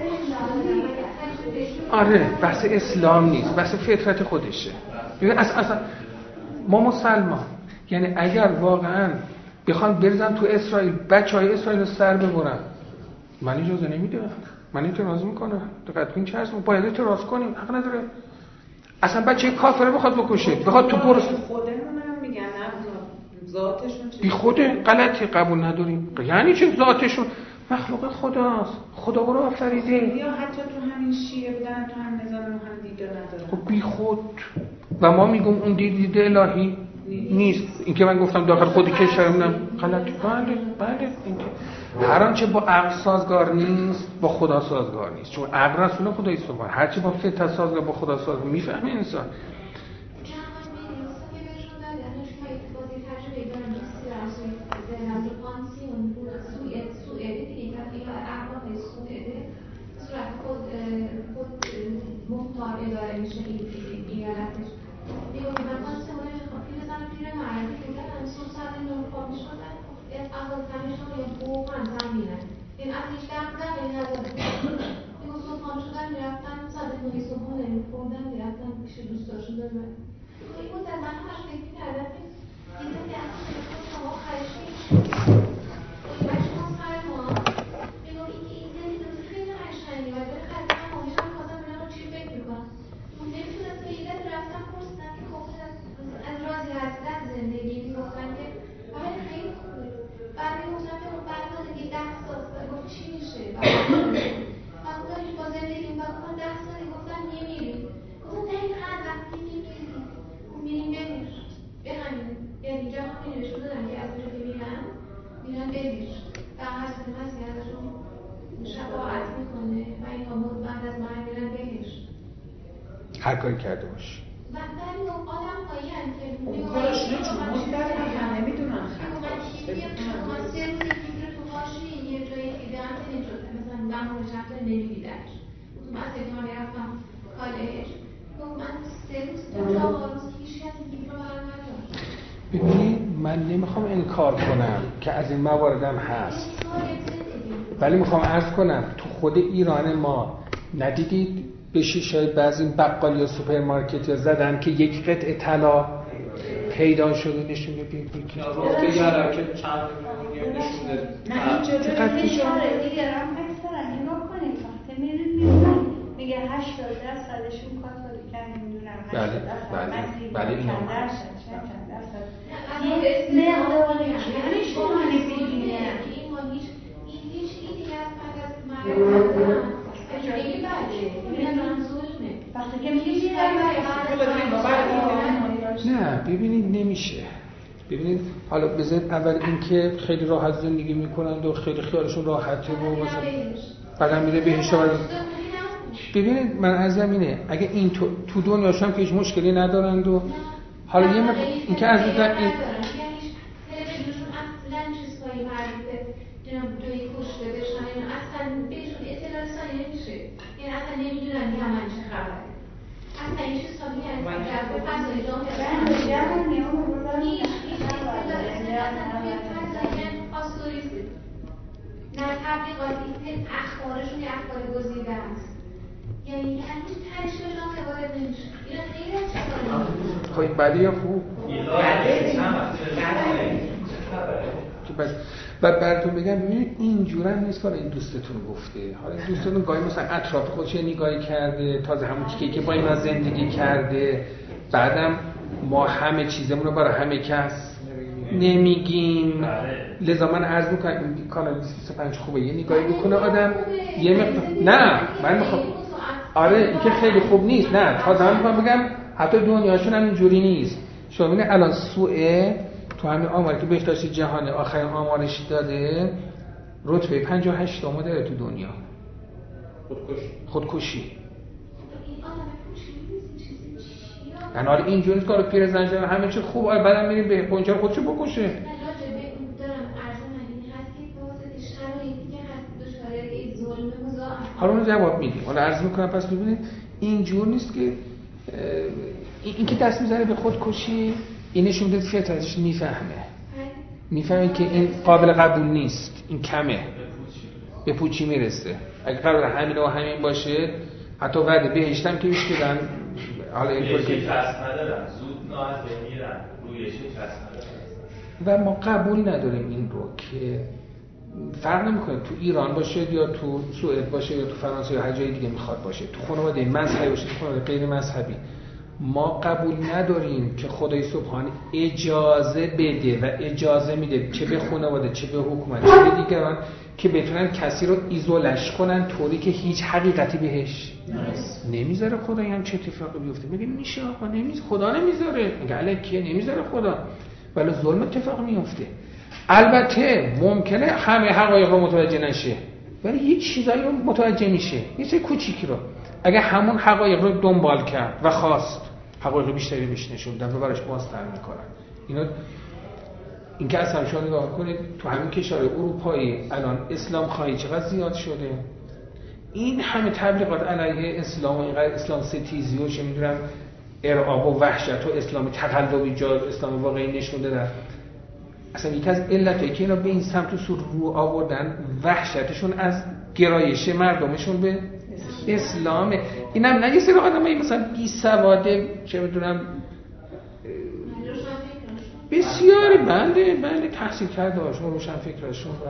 آره بحث اسلام نیست، بحث فطرت خودشه. ببین اصلا ما مسلمان، یعنی اگر واقعا بخوان بریزن تو اسرائیل بچهای اسرائیل رو سر ببرن، من اجازه نمیدم، من اعتراض میکنم. دقت کن چه هست، باید اعتراض کنیم، حق نداره. اصلا بچه کافر بخواد بکشه، بخواد تو برس خودمون هم میگن ذاتشون چیه، بی خوده، غلطی قبول نداریم. یعنی چه ذاتشون؟ مخلوق خداست، خدا او رو آفریده. یا حتی تو همین شیعه بودن تو هم نظام هم دیده نداره. خب بی خود و ما میگم اون دیده الهی نیست. این که من گفتم داخل خود کشورمونم غلط. بله اینکه هر آنچه با عقل سازگار نیست با خدا سازگار نیست، چون عقل رسول خدای سبحان، هر چی با فطرت سازگار با خدا سازگار میفهمه انسان. مختار اداره میشه ایالتش دیگه که من خواست سوانه خواهی بزن پیر معرضی بودن همسون ساعت نورخواب میشدن اول تنشان یا بوغن زمینن این از هیچ دقیقی نداره دیگه صبحان شدن میرفتن ساعت نوی صبحان نمیخوردن میرفتن پیش دوستاشون دارن این بود در من همش فکر میکردم که دیده که اصلا تلفن شما خرشی و شما سر ما میگم این زندگی خیلی قشنگی و داره خرده من همیشه خواستم بینم چی فکر میکنم نمیتونم تو ایده رفتم پرسیدم که خب از راضی هستن زندگی میگفتن که آره خیلی خوبه بعد میگفتم که بعد زندگی 10 سال گفت چی میشه بعد گفتم با زندگی گفتم 10 سالی گفتم میمیریم گفتم دقیقا وقتی میمیریم میریم بمیر به همین یعنی اینجا هم نوشته دارم که از اونجا که میرن بمیر در هر سال مسیح ازشون شفاعت میکنه و این ها بعد از من میرن بمیر هر کاری کرده باش ولی آدم هایی که کارش نمیدونن شما 3 روز فکر تو باشی یه جایی دیدن که نمیشده مثلا من اون شب نمیدیدنش من که من میرفتم کالج من 3 روز تا 4 روز هیچ کسی فکر رو برام نداشت. ببینید من نمیخوام انکار کنم که از این مواردم هست، ولی میخوام عرض کنم تو خود ایران ما ندیدید به شیشه‌های بعضی بقالی یا سوپرمارکت یا زدن که یک قطعه طلا پیدا شده نشون بده که رفته یارا که چند میلیون نشون داد. نه این چطوره اشاره دیگران اکثرا نگاه کنید وقتی میرین میگه 80%شون کاتولیکن نمیدونم 80% بله اینا یه مقداری کمی شما نمیبینه این هیچ ایدی از بعد از مرد خیلی بده این منظورمه وقتی که میگه نه ببینید نمیشه. ببینید حالا بذارید اول اینکه خیلی راحت زندگی میکنند و خیلی خیالشون راحته و مثلا بعدم میره بهشت. ببینید من از زمینه اگه این تو دنیاشون هم که هیچ مشکلی ندارند و حالا یه اینکه از این تلویزیونشون اصلا چیزهایی مربوطه دوی کشته بشن اصلا بهشون اطلاع رسانی نمیشه، یعنی اصلا نمیدونن یمن چه خبره، اصلا این چیزهایی هست در فضای جامعه نه تبلیغات این اخبارشون یه اخبار گزیده است، یعنی هنوز تنش به جامعه وارد نمیشه. اینا خیلی از چیزهایی خب این بعدی یا خوب بعد براتون بگم ببینید اینجوری هم نیست که این دوستتون گفته. حالا این دوستتون گاهی مثلا اطراف خودش نگاهی کرده، تازه همون چیزی که با اینا زندگی کرده، بعدم ما همه چیزمون رو برای همه کس نمیگیم. لذا من عرض میکنم این کانال 25 خوبه یه نگاهی بکنه آدم یه مقدار. نه من میخوام آره این که خیلی خوب نیست، نه تازه من میخوام بگم حتی دنیاشون هم اینجوری نیست. شما ببینید الان سوئد تو همین آماری که بهداشت جهانی آخرین آمارش داده رتبه 58 داره تو دنیا. خودکشی یعنی حالا اینجوری نیست که حالا پیرزن شده همه چی خوب بعدم میریم به پونچر خودشو بکشه. حالا اون جواب میدیم. حالا عرض میکنم پس ببینید اینجور نیست که این که دست میزنه به خودکشی این نشون میده فطرتش میفهمه که این قابل قبول نیست، این کمه، به پوچی میرسه. اگه قرار همین و همین باشه حتی وعده بهشت هم که بیش بدن حالا اینطور که کس ندارن زود ناز میرن رویش کس ندارن و ما قبول نداریم این رو که فرق نمیکنه تو ایران باشه یا تو سوئد باشه یا تو فرانسه یا هر جای دیگه میخواد باشه، تو خانواده مذهبی باشه تو خانواده غیر مذهبی، ما قبول نداریم که خدای سبحان اجازه بده و اجازه میده چه به خانواده چه به حکومت چه به دیگران که بتونن کسی رو ایزولش کنن طوری که هیچ حقیقتی بهش نمیذاره. خدایی هم چه اتفاقی بیفته میگه میشه آقا خدا نمیذاره، میگه الکیه نمیذاره خدا، ولی ظلم اتفاق میفته. البته ممکنه همه حقایق رو متوجه نشه ولی یه چیزایی رو متوجه میشه، یه چیز کوچیکی رو اگه همون حقایق رو دنبال کرد و خواست حقایق بیشتری بهش نشون بدن و براش بازتر میکنن. اینا این که اصلا شما نگاه کنید تو همین کشور اروپایی الان اسلام خواهی چقدر زیاد شده، این همه تبلیغات علیه اسلام و اینقدر اسلام ستیزی و چه میدونم ارعاب و وحشت و اسلام تقلبی جای اسلام واقعی نشون دادن. اصلا یکی از علتایی که اینا به این سمت و سو رو آوردن وحشتشون از گرایش مردمشون به اسلامه. اینم نه یه سری آدمایی مثلا بی سواده چه میدونم بسیاری بله تحصیل کرده هاشون روشن فکرشون و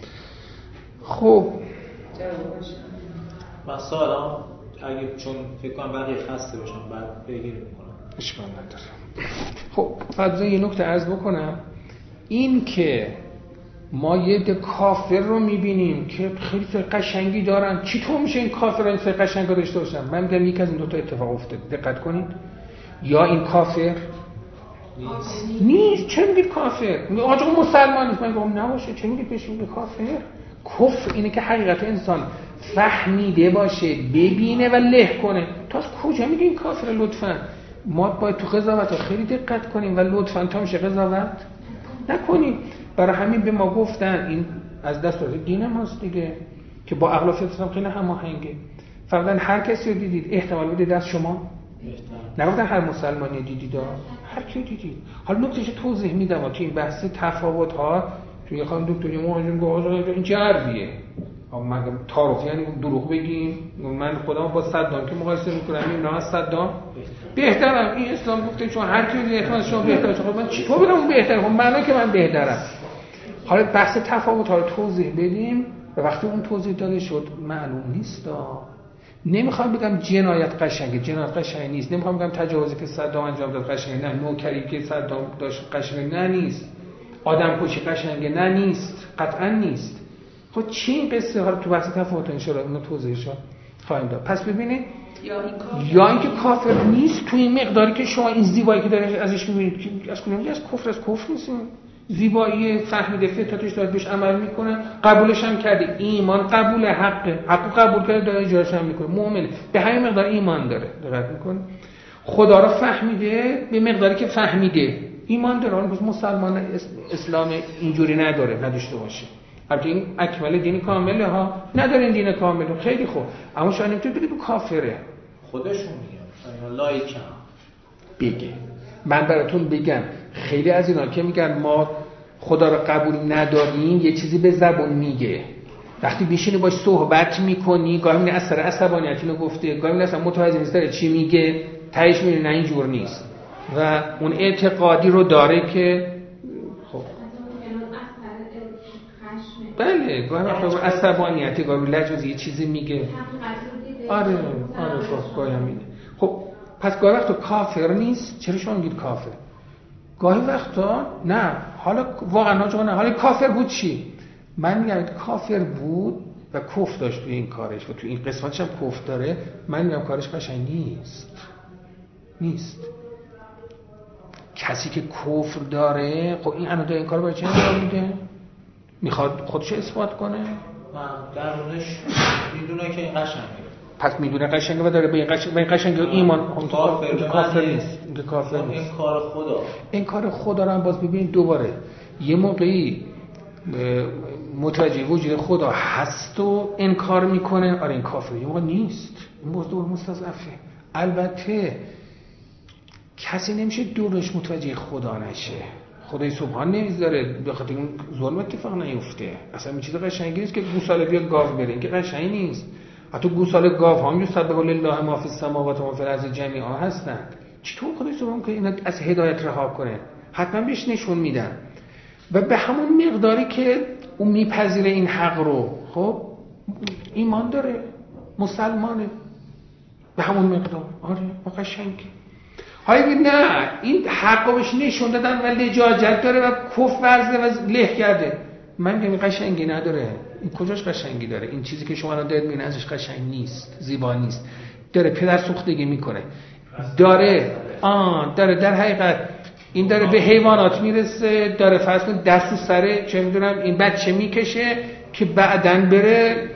خب من سوالم اگه چون فکر کنم بقیه خسته باشم بعد بگیریم میکنم اشکال نداره. خب فقط یه نکته عرض بکنم، این که ما یه ده کافر رو میبینیم که خیلی فرق قشنگی دارن، چطور میشه این کافران فرق قشنگی داشته باشن؟ من میگم یک از این دوتا اتفاق افتاد، دقت کنید. یا این کافر نیست. چه میگید کافر؟ میگه آقا مسلمان نیست. من میگم نباشه. چه میگید بهش میگه کافر؟ کفر اینه که حقیقت انسان فهمیده باشه، ببینه و له کنه. تو از کجا میگی این کافر؟ لطفاً ما باید تو قضاوت خیلی دقت کنیم و لطفاً تا میشه قضاوت نکنیم. برای همین به ما گفتن این از دستور دین ماست دیگه که با عقل و فطرت خیلی هماهنگه. فقط هر کسی رو دیدید احتمال بده دست شما نگفتن هر مسلمانی دیدید هر کی دیدید. حالا نکتهش توضیح میدم تو این بحث تفاوت ها. توی خانم دکتری مهاجم گفت این چه حرفیه؟ من تعارف یعنی دروغ بگیم. من خودم با صدام که مقایسه میکنم این نه صدام بهترم. این اسلام گفته چون هر کی دیگه احتمال شما بهتره. خب من چطور بگم اون بهتره؟ خب معنا که من بهترم. حالا بحث تفاوت ها رو توضیح بدیم و وقتی اون توضیح داده شد معلوم نیست. نمیخوام بگم جنایت قشنگه، جنایت قشنگ نیست. نمیخوام بگم تجاوزی که صدام انجام داد قشنگه، نه. نوکری که صدام داشت قشنگه، نه نیست. آدم کشی قشنگه، نه نیست. قطعا نیست. خب چی این قصه ها رو تو بحث تفاوت ان شاء الله اون توضیحش خواهیم داد. پس ببینید یا اینکه کافر نیست تو این مقداری که شما این زیبایی که دارید ازش میبینید از کدوم از کفر نیست. زیبایی فهمیده فطرتش داره بهش عمل میکنه، قبولش هم کرده. ایمان قبول حق قبول کرده، داره اجراش هم میکنه. مؤمن به همین مقدار ایمان داره. دقت میکنه خدا رو فهمیده به مقداری که فهمیده ایمان داره. اون مسلمان اسلام اینجوری نداشته باشه. البته این اکمل دین کامله ها، نداره دین کامله. خیلی خوب، اما شما نمیتونید بگید کافره. خودشون میگن لایکم بگه. من براتون بگم خیلی از اینا که میگن ما خدا رو قبول نداریم یه چیزی به زبون میگه. وقتی بشینی باش صحبت میکنی گاهی این اثر عصبانیتی رو گفته، گاهی این اصلا متوجه نیست داره چی میگه، تهش میبینی نه اینجور نیست. و اون اعتقادی رو داره که خب بله گاهی وقتا عصبانیت گاهی لجوز یه چیزی میگه آره گاهی هم میگه. خب پس گاهی وقتا کافر نیست. چرا شما میگید کافر؟ گاهی وقتا نه، حالا واقعا نه، حالا کافر بود چی؟ من میگم کافر بود و کفر داشت توی این کارش و توی این قسمتش هم کفر داره، من میگم کارش قشنگ نیست. کسی که کفر داره خب این داره این کار برای چه انجام میده؟ میخواد خودش اثبات کنه؟ درونش میدونه که این قشنگه، پس میدونه قشنگه و داره به این قشنگه ایمان کافر نیست. این کافر نیست. این کار خدا، این کار خدا رو هم باز ببینید دوباره یه موقعی متوجه وجود خدا هست و انکار میکنه، آره این کافره، یه موقع نیست، این موضوع مستضعفه. البته کسی نمیشه دورش متوجه خدا نشه، خدای سبحان نمیذاره بخاطر اون ظلم اتفاق نیفته. اصلا این چیز قشنگی نیست که گوساله بیا گاو بره، این که قشنگ نیست. حتی گوساله گاو هم یسبح لله ما فی السماوات و ما فی الارض جمیعا هستند. چطور خدای سبحان که اینا از هدایت رها کنه؟ حتما بهش نشون میدن و به همون مقداری که اون میپذیره این حق رو، خب ایمان داره، مسلمانه، به همون مقدار. آره قشنگ. حالا نه این حق رو بهش نشون دادن و لجاجت داره و کف ورزده و له کرده، من میگم قشنگی نداره. این کجاش قشنگی داره؟ این چیزی که شما الان دارید میبینید ازش قشنگ نیست، زیبا نیست، داره پدر سوختگی میکنه، داره در حقیقت این داره به حیوانات میرسه، داره فرض کن دست و سره چه میدونم این بچه میکشه که بعدن بره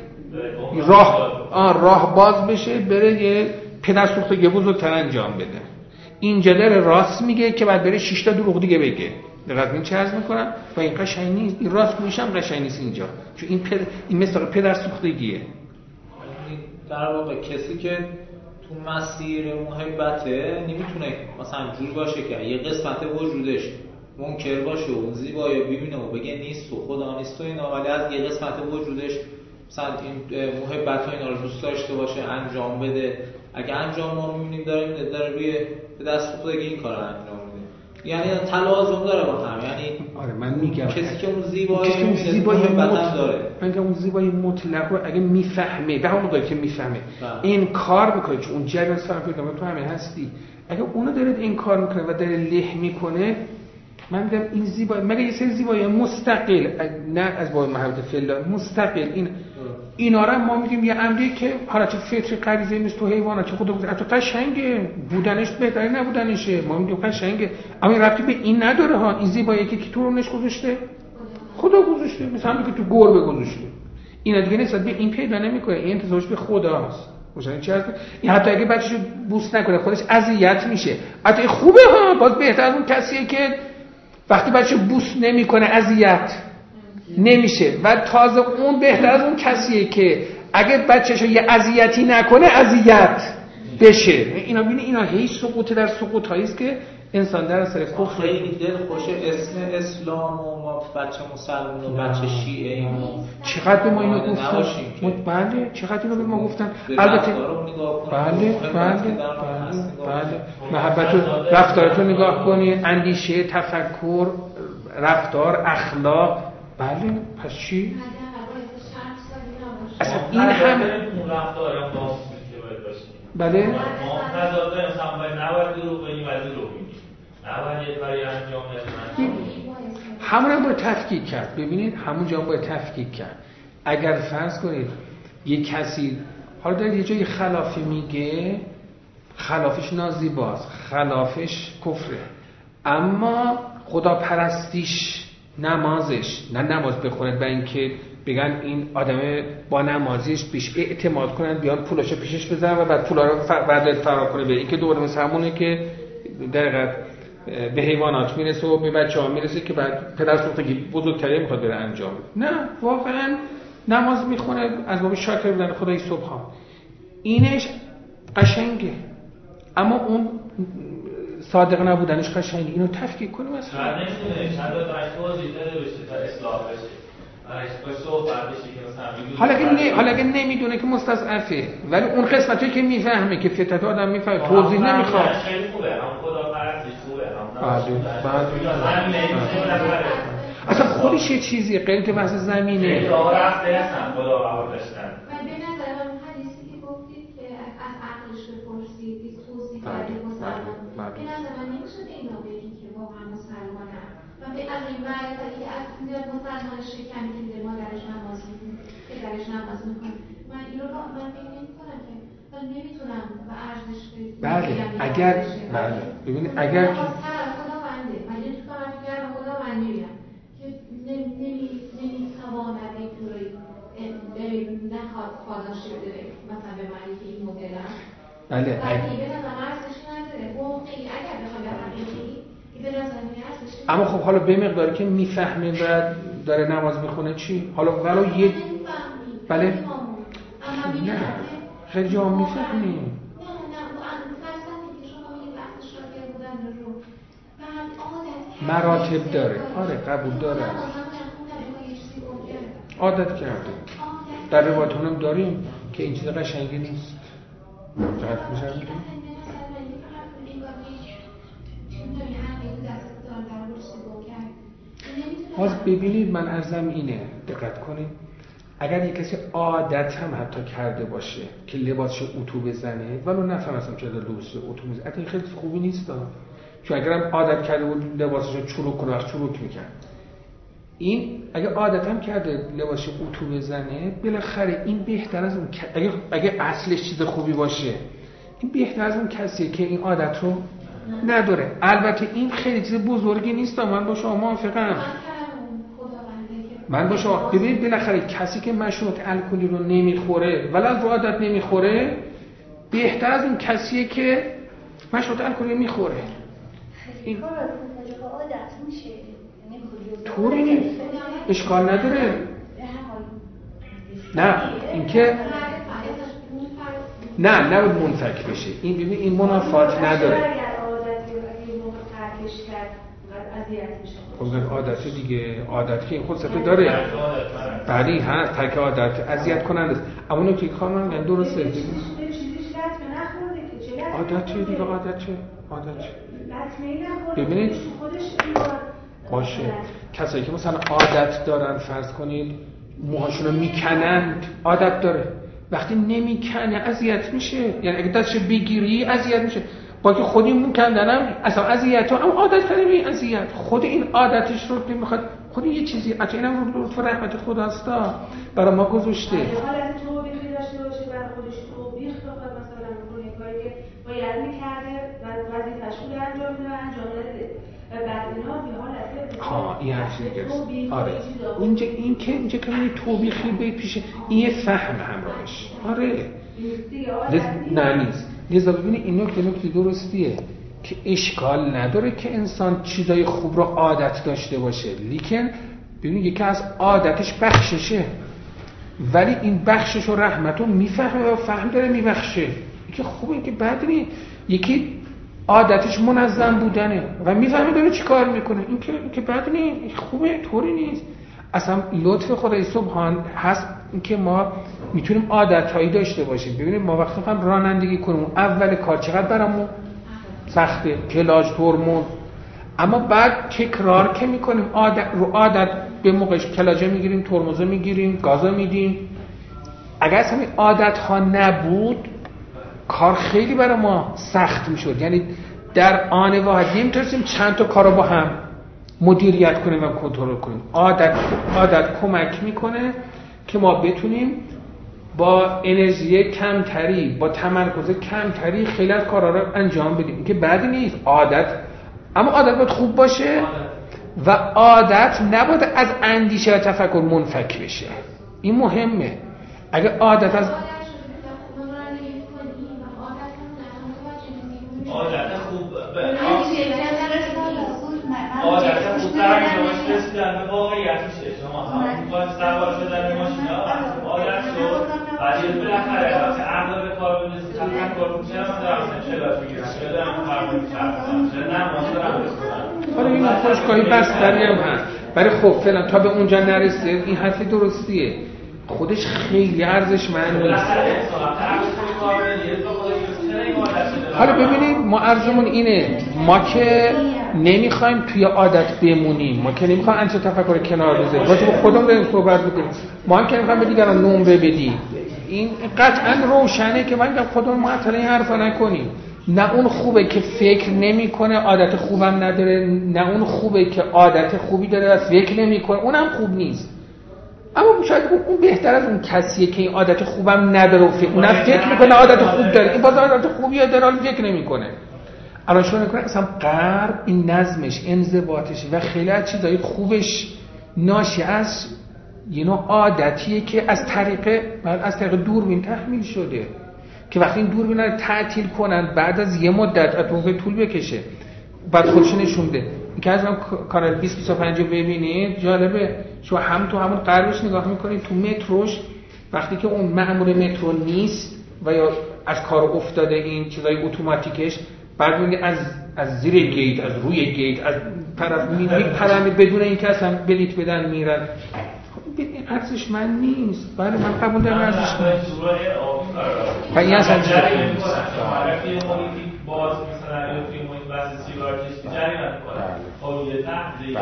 راه باز بشه، بره یه پدر سوختگی بزرگتر انجام بده. اینجا داره راست میگه که بعد بره 6 تا دروغ دیگه بگه. دقیقاً این چه عرض میکنم و این قشنگ نیست، این راست میشم قشنگ نیست اینجا، چون این مثال پدر سوختگیه. در واقع کسی که تو مسیر محبته نمیتونه مثلا جور باشه که یه قسمت وجودش منکر باشه و اون زیبایی ببینه و بگه نیست و خدا نیست و اینا، ولی از یه قسمت وجودش مثلا این محبت ها اینا رو دوست داشته باشه، انجام بده. اگه انجام ما میبینیم داره روی به دست خودگی این کار انجام میده، یعنی تلازم داره با هم. یعنی آره من میگم کسی که اون زیبایی محبت داره، من میگم اون زیبایی مطلق رو اگه میفهمه، به همون موقعی که میفهمه این کار میکنه، چون اون جریان سر پیدا تو همه هستی، اگه اونو داره این کار میکنه و داره له میکنه، من میگم این زیبایی، مگه یه سری زیبایی مستقل، نه از باب محبت فعلا مستقل، اینا رو ما میگیم یه امری که حالت فطری غریزه نیست تو حیوانات، که خدا گذاشته قشنگه، بودنش بهتره نبودنشه، ما میگیم قشنگه، اما این ربطی به این نداره ها. این زیبایی که تو رونش گذاشته خدا گذاشته، مثل همین که تو گربه گذاشته، اینا دیگه نسبت به این پیدا نمیکنه، این انتظارش به خداست. مثلا چی هست؟ این حتی اگه بچه‌شو بوس نکنه خودش اذیت میشه، حتی خوبه ها، باز بهتر از اون کسیه که وقتی بچه بوس نمیکنه اذیت نمیشه، و تازه اون بهتر از اون کسیه که اگه بچه‌شو یه اذیتی نکنه اذیت بشه. اینا ببین اینا هیچ سقوطی در سقوط هایی است که انسان در اثر کفر. خیلی دل خوشه اسم اسلام و ما بچه مسلمان و بچه شیعه ایم و چقدر به ما اینو گفتن، بله چقدر اینو به ما گفتن. البته بله محبت و رفتارتو نگاه کنی، اندیشه، تفکر، رفتار، اخلاق، بله پس چی؟ اصلا این هم رفتار هم بله ما تضاد مثلا باید نباید دروغ بگیم و دروغ میگیم، نباید یه کاری انجام بدیم. همون هم باید تفکیک کرد. ببینید همونجا باید تفکیک کرد. اگر فرض کنید یک کسی حالا داره یه جایی خلافی میگه، خلافش نازیباست، خلافش کفره، اما خدا پرستیش، نمازش، نه نماز بخوند و اینکه بگن این آدم با نمازیش بیش اعتماد کنن، بیان پولاشو پیشش بزنن و بعد پولا رو بعد فرار کنه به این که دوباره مثل همونه که در حقیقت به حیوانات میرسه و به بچه‌ها میرسه که بعد پدر سوختگی بزرگتری میخواد بره انجام بده. نه واقعا نماز میخونه از باب شاکر بودن خدای سبحان، اینش قشنگه، اما اون صادق نبودنش قشنگه. اینو تفکیک کنیم مثلا نمیدونه چند تا توضیح داده بشه تا اصلاح بشه. حالا اگه نمیدونه که مستضعفه، ولی اون قسمتی که میفهمه که فطرت آدم میفهمه توضیح نمیخواد. خیلی خوبه، هم خدا پرستش اصلا خودش یه چیزیه غیر که بحث زمینه. آقا رفت برسن خدا قبول داشتن. به نظر من حدیثی که گفتید که از عقلش بپرسید توضیح کردید مسلمان به نظر من نمیشه به اینا بگید که واقعا مسلمانن و به از این معرفتی که از مسلمان شکمی که به مادرش نماز میکنه که درش نماز میکنه من این رو من فکر نمی‌کنم که من نمیتونم به ارزش ببینید اگر خداونده من نمیتونم اگر خداوند میبینم که نمیتواند یک جوری نخواد پاداشی بده مثلا به معنی که این مدلم بله به نظر ارزش نداره واقعی اگر بخوام به حقیقی به نظر ارزش نداره. اما خب حالا به مقداری که میفهمه و داره نماز میخونه چی؟ حالا ولو یه بله نه خیلی جا میفهمی مراتب داره. آره قبول داره عادت کرده. در روایت هم داریم که این چیز قشنگی نیست. دقت می‌کنید؟ باز ببینید من عرضم اینه دقت کنید اگر یک کسی عادت هم حتی کرده باشه که لباسش اتو بزنه ولو نفهم اصلا چرا لباسش اتو بزنه حتی خیلی خوبی نیست چون اگرم عادت کرده بود لباسش رو چروک کنه وقت چروک میکرد این اگه عادت هم کرده لباسش اتو بزنه بالاخره این بهتر از اون اگه اصلش چیز خوبی باشه این بهتر از اون کسیه که این عادت رو نداره. البته این خیلی چیز بزرگی نیست من با شما موافقم. من با شما ببینید بالاخره کسی که مشروبات الکلی رو نمیخوره ولی از عادت نمیخوره بهتر از اون کسیه که مشروبات الکلی میخوره. این کار عادت میشه طوری نیست اشکال نداره. نه اینکه نه نباید منفک بشه. این ببین این منافات نداره. خب عادت دیگه عادت که این خود صفحه داره بلی هست ترک عادت اذیت کننده است اما اونو که کار میگن درسته دیگه عادت دیگه عادت ببینید باشه کسایی که مثلا عادت دارن فرض کنید موهاشون رو میکنند عادت داره وقتی نمیکنه اذیت میشه یعنی اگه دستش بگیری اذیت میشه با که خودی مو کندنم اصلا اذیت اما عادت کردیم این اذیت خود این عادتش رو نمیخواد خود یه چیزی حتی اینم لطف رحمت خداست برای ما گذاشته حالت توبیخی داشته باشه برای خودش توبیخ بخواد مثلا بکنه کاری که باید میکرده و وظیفه‌اش رو انجام نده و بعد اینا به حالت این حرفی آره اینجا که توبیخی به پیشه این یه فهم همراهش آره نه نیست لذا ببینید این نکته درستیه که اشکال نداره که انسان چیزای خوب رو عادت داشته باشه لیکن ببینید یکی از عادتش بخششه ولی این بخشش و رحمتو میفهمه و فهم داره میبخشه یکی خوبه که بد نیست یکی عادتش منظم بودنه و میفهمه داره چی کار میکنه این که بد نیست خوبه طوری نیست اصلا لطف خدای سبحان هست که ما میتونیم عادتهایی داشته باشیم ببینید ما وقتی هم رانندگی کنیم اول کار چقدر برامون سخته کلاژ هورمون اما بعد تکرار که میکنیم عادت به موقعش کلاژ میگیریم ترمز میگیریم گاز میدیم اگر اصلا این عادت ها نبود کار خیلی برای ما سخت میشد یعنی در آن واحد نمیتونستیم چند تا کارو با هم مدیریت کنیم و کنترل کنیم عادت کمک میکنه که ما بتونیم با انرژی کمتری با تمرکز کمتری خیلی از کارا رو انجام بدیم این که بعدی نیست اما عادت باید خوب باشه و عادت نباید از اندیشه و تفکر منفک بشه این مهمه اگه عادت از عادت خوب عادت خوب در انجامش رسیدن به واقعیتشه شما همون باید سوار شدن به ماشینا عادت شد بعد یه بالاخره وقتی عقل به کار بندازی تفکر کنی چرا من دارم مثلا کلاژ میگیرم چرا دارم فرمون میچرخونم چرا نماز دارم بخونم آره این خوشگاهی بستری هم هست ولی خب فعلا تا به اونجا نرسه این حرف درستیه خودش خیلی ارزشمند نیست بالاخره انسان وقتی عقل به کار بندازی خودش چرا این عادت شده حالا ببینید ما عرضمون اینه، ما که نمیخوایم توی عادت بمونیم، ما که نمیخوایم انچه تفکر کنار بذاریم، راجع به خودمون داریم صحبت میکنیم، ما هم که نمیخوایم به دیگران نمره بدیم. این قطعا روشنه که من میگم خودمون معطل این حرفا نکنیم. نه اون خوبه که فکر نمیکنه عادت خوبم نداره، نه اون خوبه که عادت خوبی داره و فکر نمیکنه، اونم خوب نیست. اما شاید اون بهتر از اون کسیه که این عادت خوبم نداره و اونم فکر میکنه عادت خوب داره، این باز عادت خوبی داره ولی فکر نمیکنه. الان شما نکنه اصلا غرب این نظمش، انضباطش و خیلی از چیزای خوبش ناشی از یه نوع عادتیه که از طریق دوربین تحمیل شده که وقتی این دوربین رو تعطیل کنن بعد از یه مدت اتفاقی طول بکشه بعد خودش نشون بده. که از من کانال 2025 رو ببینید جالبه، شما هم تو همون غربش نگاه میکنید تو متروش وقتی که اون مأمور مترو نیست و یا از کار افتاده این چیزای اتوماتیکش، بعد میگه از زیر گیت، از روی گیت، از طرف میپرن بدون اینکه اصلا بلیت بدن میرن. این ارزش من نیست. بله من قبول دارم ارزش من و این اصلا چیز نیست. باز مثلا یا توی محیط بحث سیگار کشتی جریمت کنن خب یه تحضیه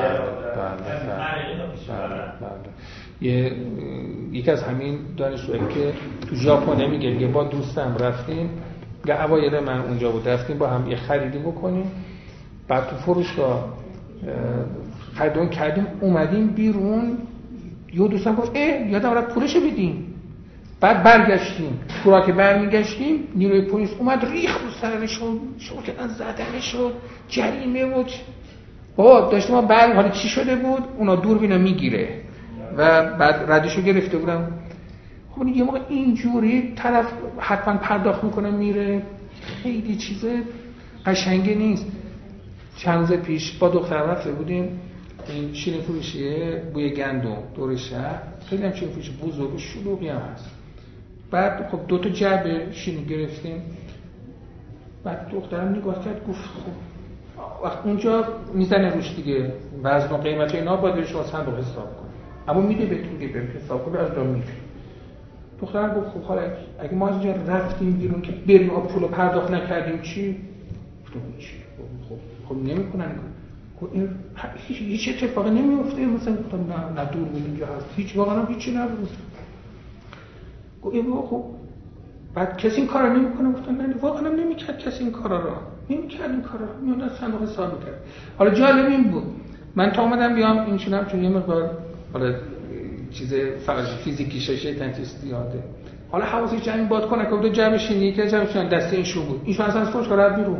یکی از همین دانشجوهایی که تو ژاپن میگه با دوستم رفتیم، یه اوایل من اونجا بود، رفتیم با هم یه خریدی بکنیم، بعد تو فروشگاه خریدون کردیم، اومدیم بیرون، یه دوستم گفت یادم رفت پولشو بدیم. بعد برگشتیم تو راه که برمیگشتیم نیروی پلیس اومد ریخ رو سرشون، شما که زدنه شد، جریمه بود. بابا داشتیم ما حالا چی شده بود؟ اونا دوربینو میگیره و بعد ردشو گرفته بودم. خب یه موقع اینجوری طرف حتما پرداخت میکنه میره، خیلی چیز قشنگی نیست. چند روز پیش با دخترم رفته بودیم این شیرین فروشیه بوی گندم دور شهر، خیلی هم شیرین فروشی بزرگ و شلوغی هم هست. بعد خب 2 تا جعبه شیرین گرفتیم، بعد دخترم نگاه کرد گفت خب وقت اونجا میزنه روش دیگه وزن و قیمت اینا باید بهش صندوق حساب کنه، اما میده بهتون دیگه بریم حساب کنه از دام میده. دخترم گفت خب حالا اگه ما از اینجا رفتیم بیرون که بریم پولو پرداخت نکردیم چی؟ گفتم چی؟ خب نمیکنن این هیچ اتفاقی نمیفته. مثلا گفتم نه دور بود اینجا هست، هیچ واقعا هیچی نبود. گفتم خب بعد کسی این کارا نمیکنه. گفتم نه واقعا نمیکرد کسی این کارا رو، نمیکرد این کارا، میاد از صندوق حساب میکرد. حالا جالب این بود من تا اومدم بیام این شدم چون یه مقدار حالا چیز فیزیکی شیطان زیاده، حالا حواسش جمع باد کنه که دو جمع شینی که جمعشون دسته اینشون بود، اینشون اصلا از فروشگاه رفت بیرون.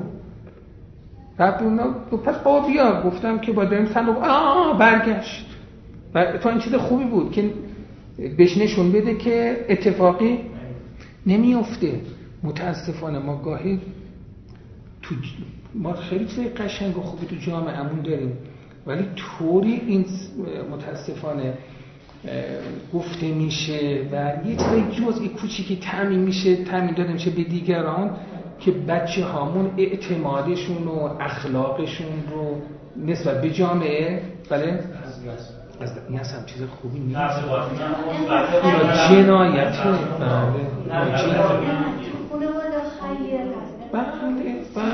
پس بابا بیا، گفتم که با بریم صندوق. برگشت و تو این چیز خوبی بود که بهش نشون بده که اتفاقی نمیفته. متاسفانه ما گاهی ما خیلی چیز قشنگ و خوبی تو جامعهمون داریم ولی طوری این متاسفانه گفته میشه و یه چیز جزئی کوچیکی تامین داده میشه به دیگران که بچه هامون اعتمادشون و اخلاقشون رو نسبت به جامعه بله از این هم چیز خوبی نیست. اینا جنایته. خانواده خیر هست. بله